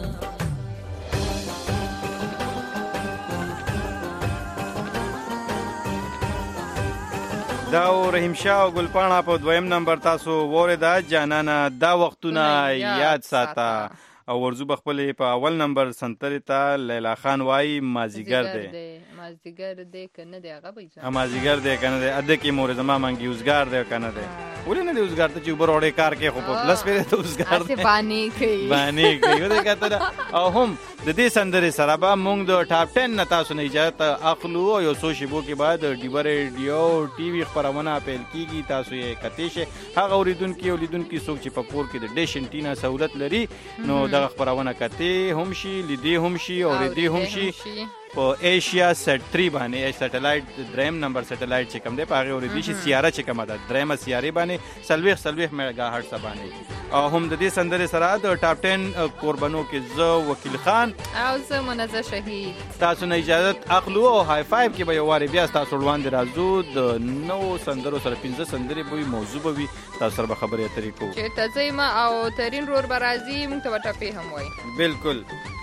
دا رحیم شاه او ګلپاڼه په دویم نمبر تاسو وریدا جانانا دا وختونه یاد ساته او ورزو بخپل په اول نمبر سنتری ته لیلا خان وای مازیګر دی مازیګر دی کنه دی هغه به ا مازیګر دی کنه دی اده کې مور زما منګي اوسګار دی کنه دی ولې نه دی اوسګار ته چې اوپر وړې کار کې خو په پلس پیره ته اوسګار دی باندې کوي باندې کوي دا کته او هم د دې سندرې سره به موږ د ټاپ ټن نه تاسو نه اجازه اخلو او یو څو شیبو کې بعد ډیوه ریډیو ټي وي خبرونه پیل کیږي. تاسو یې کتئ شئ. هغه اوریدونکي او لیدونکي څوک چې په پور کې د ډیش انټینا سہولت لري نو دغه خبرونه کتئ هم شي، لیدي هم شي او ریدي هم شي په ایشیا سیټ تھری باندې سټلایټ دریم نمبر سټلایټ چې کوم دی په هغه اوریدي شي سیاره چې کومه ده دریمه سیاره باندې سلويخ سلويخ میگا هرتز باندې. او هم د دې سندرې سره د ټاپ ټن قربانو کې زه وکیل خان او زه منزه شهید تاسو نه اجازه اخلو او های فایو کې به یو واری بیا تاسو وړاندې راځو د نو سندرو سره پنځه سندرې به موضوع به وي تاسو سره به خبرې اترې کوو چې تزیمه او ترین رور برازي موږ ته ټپې هم وای. بالکل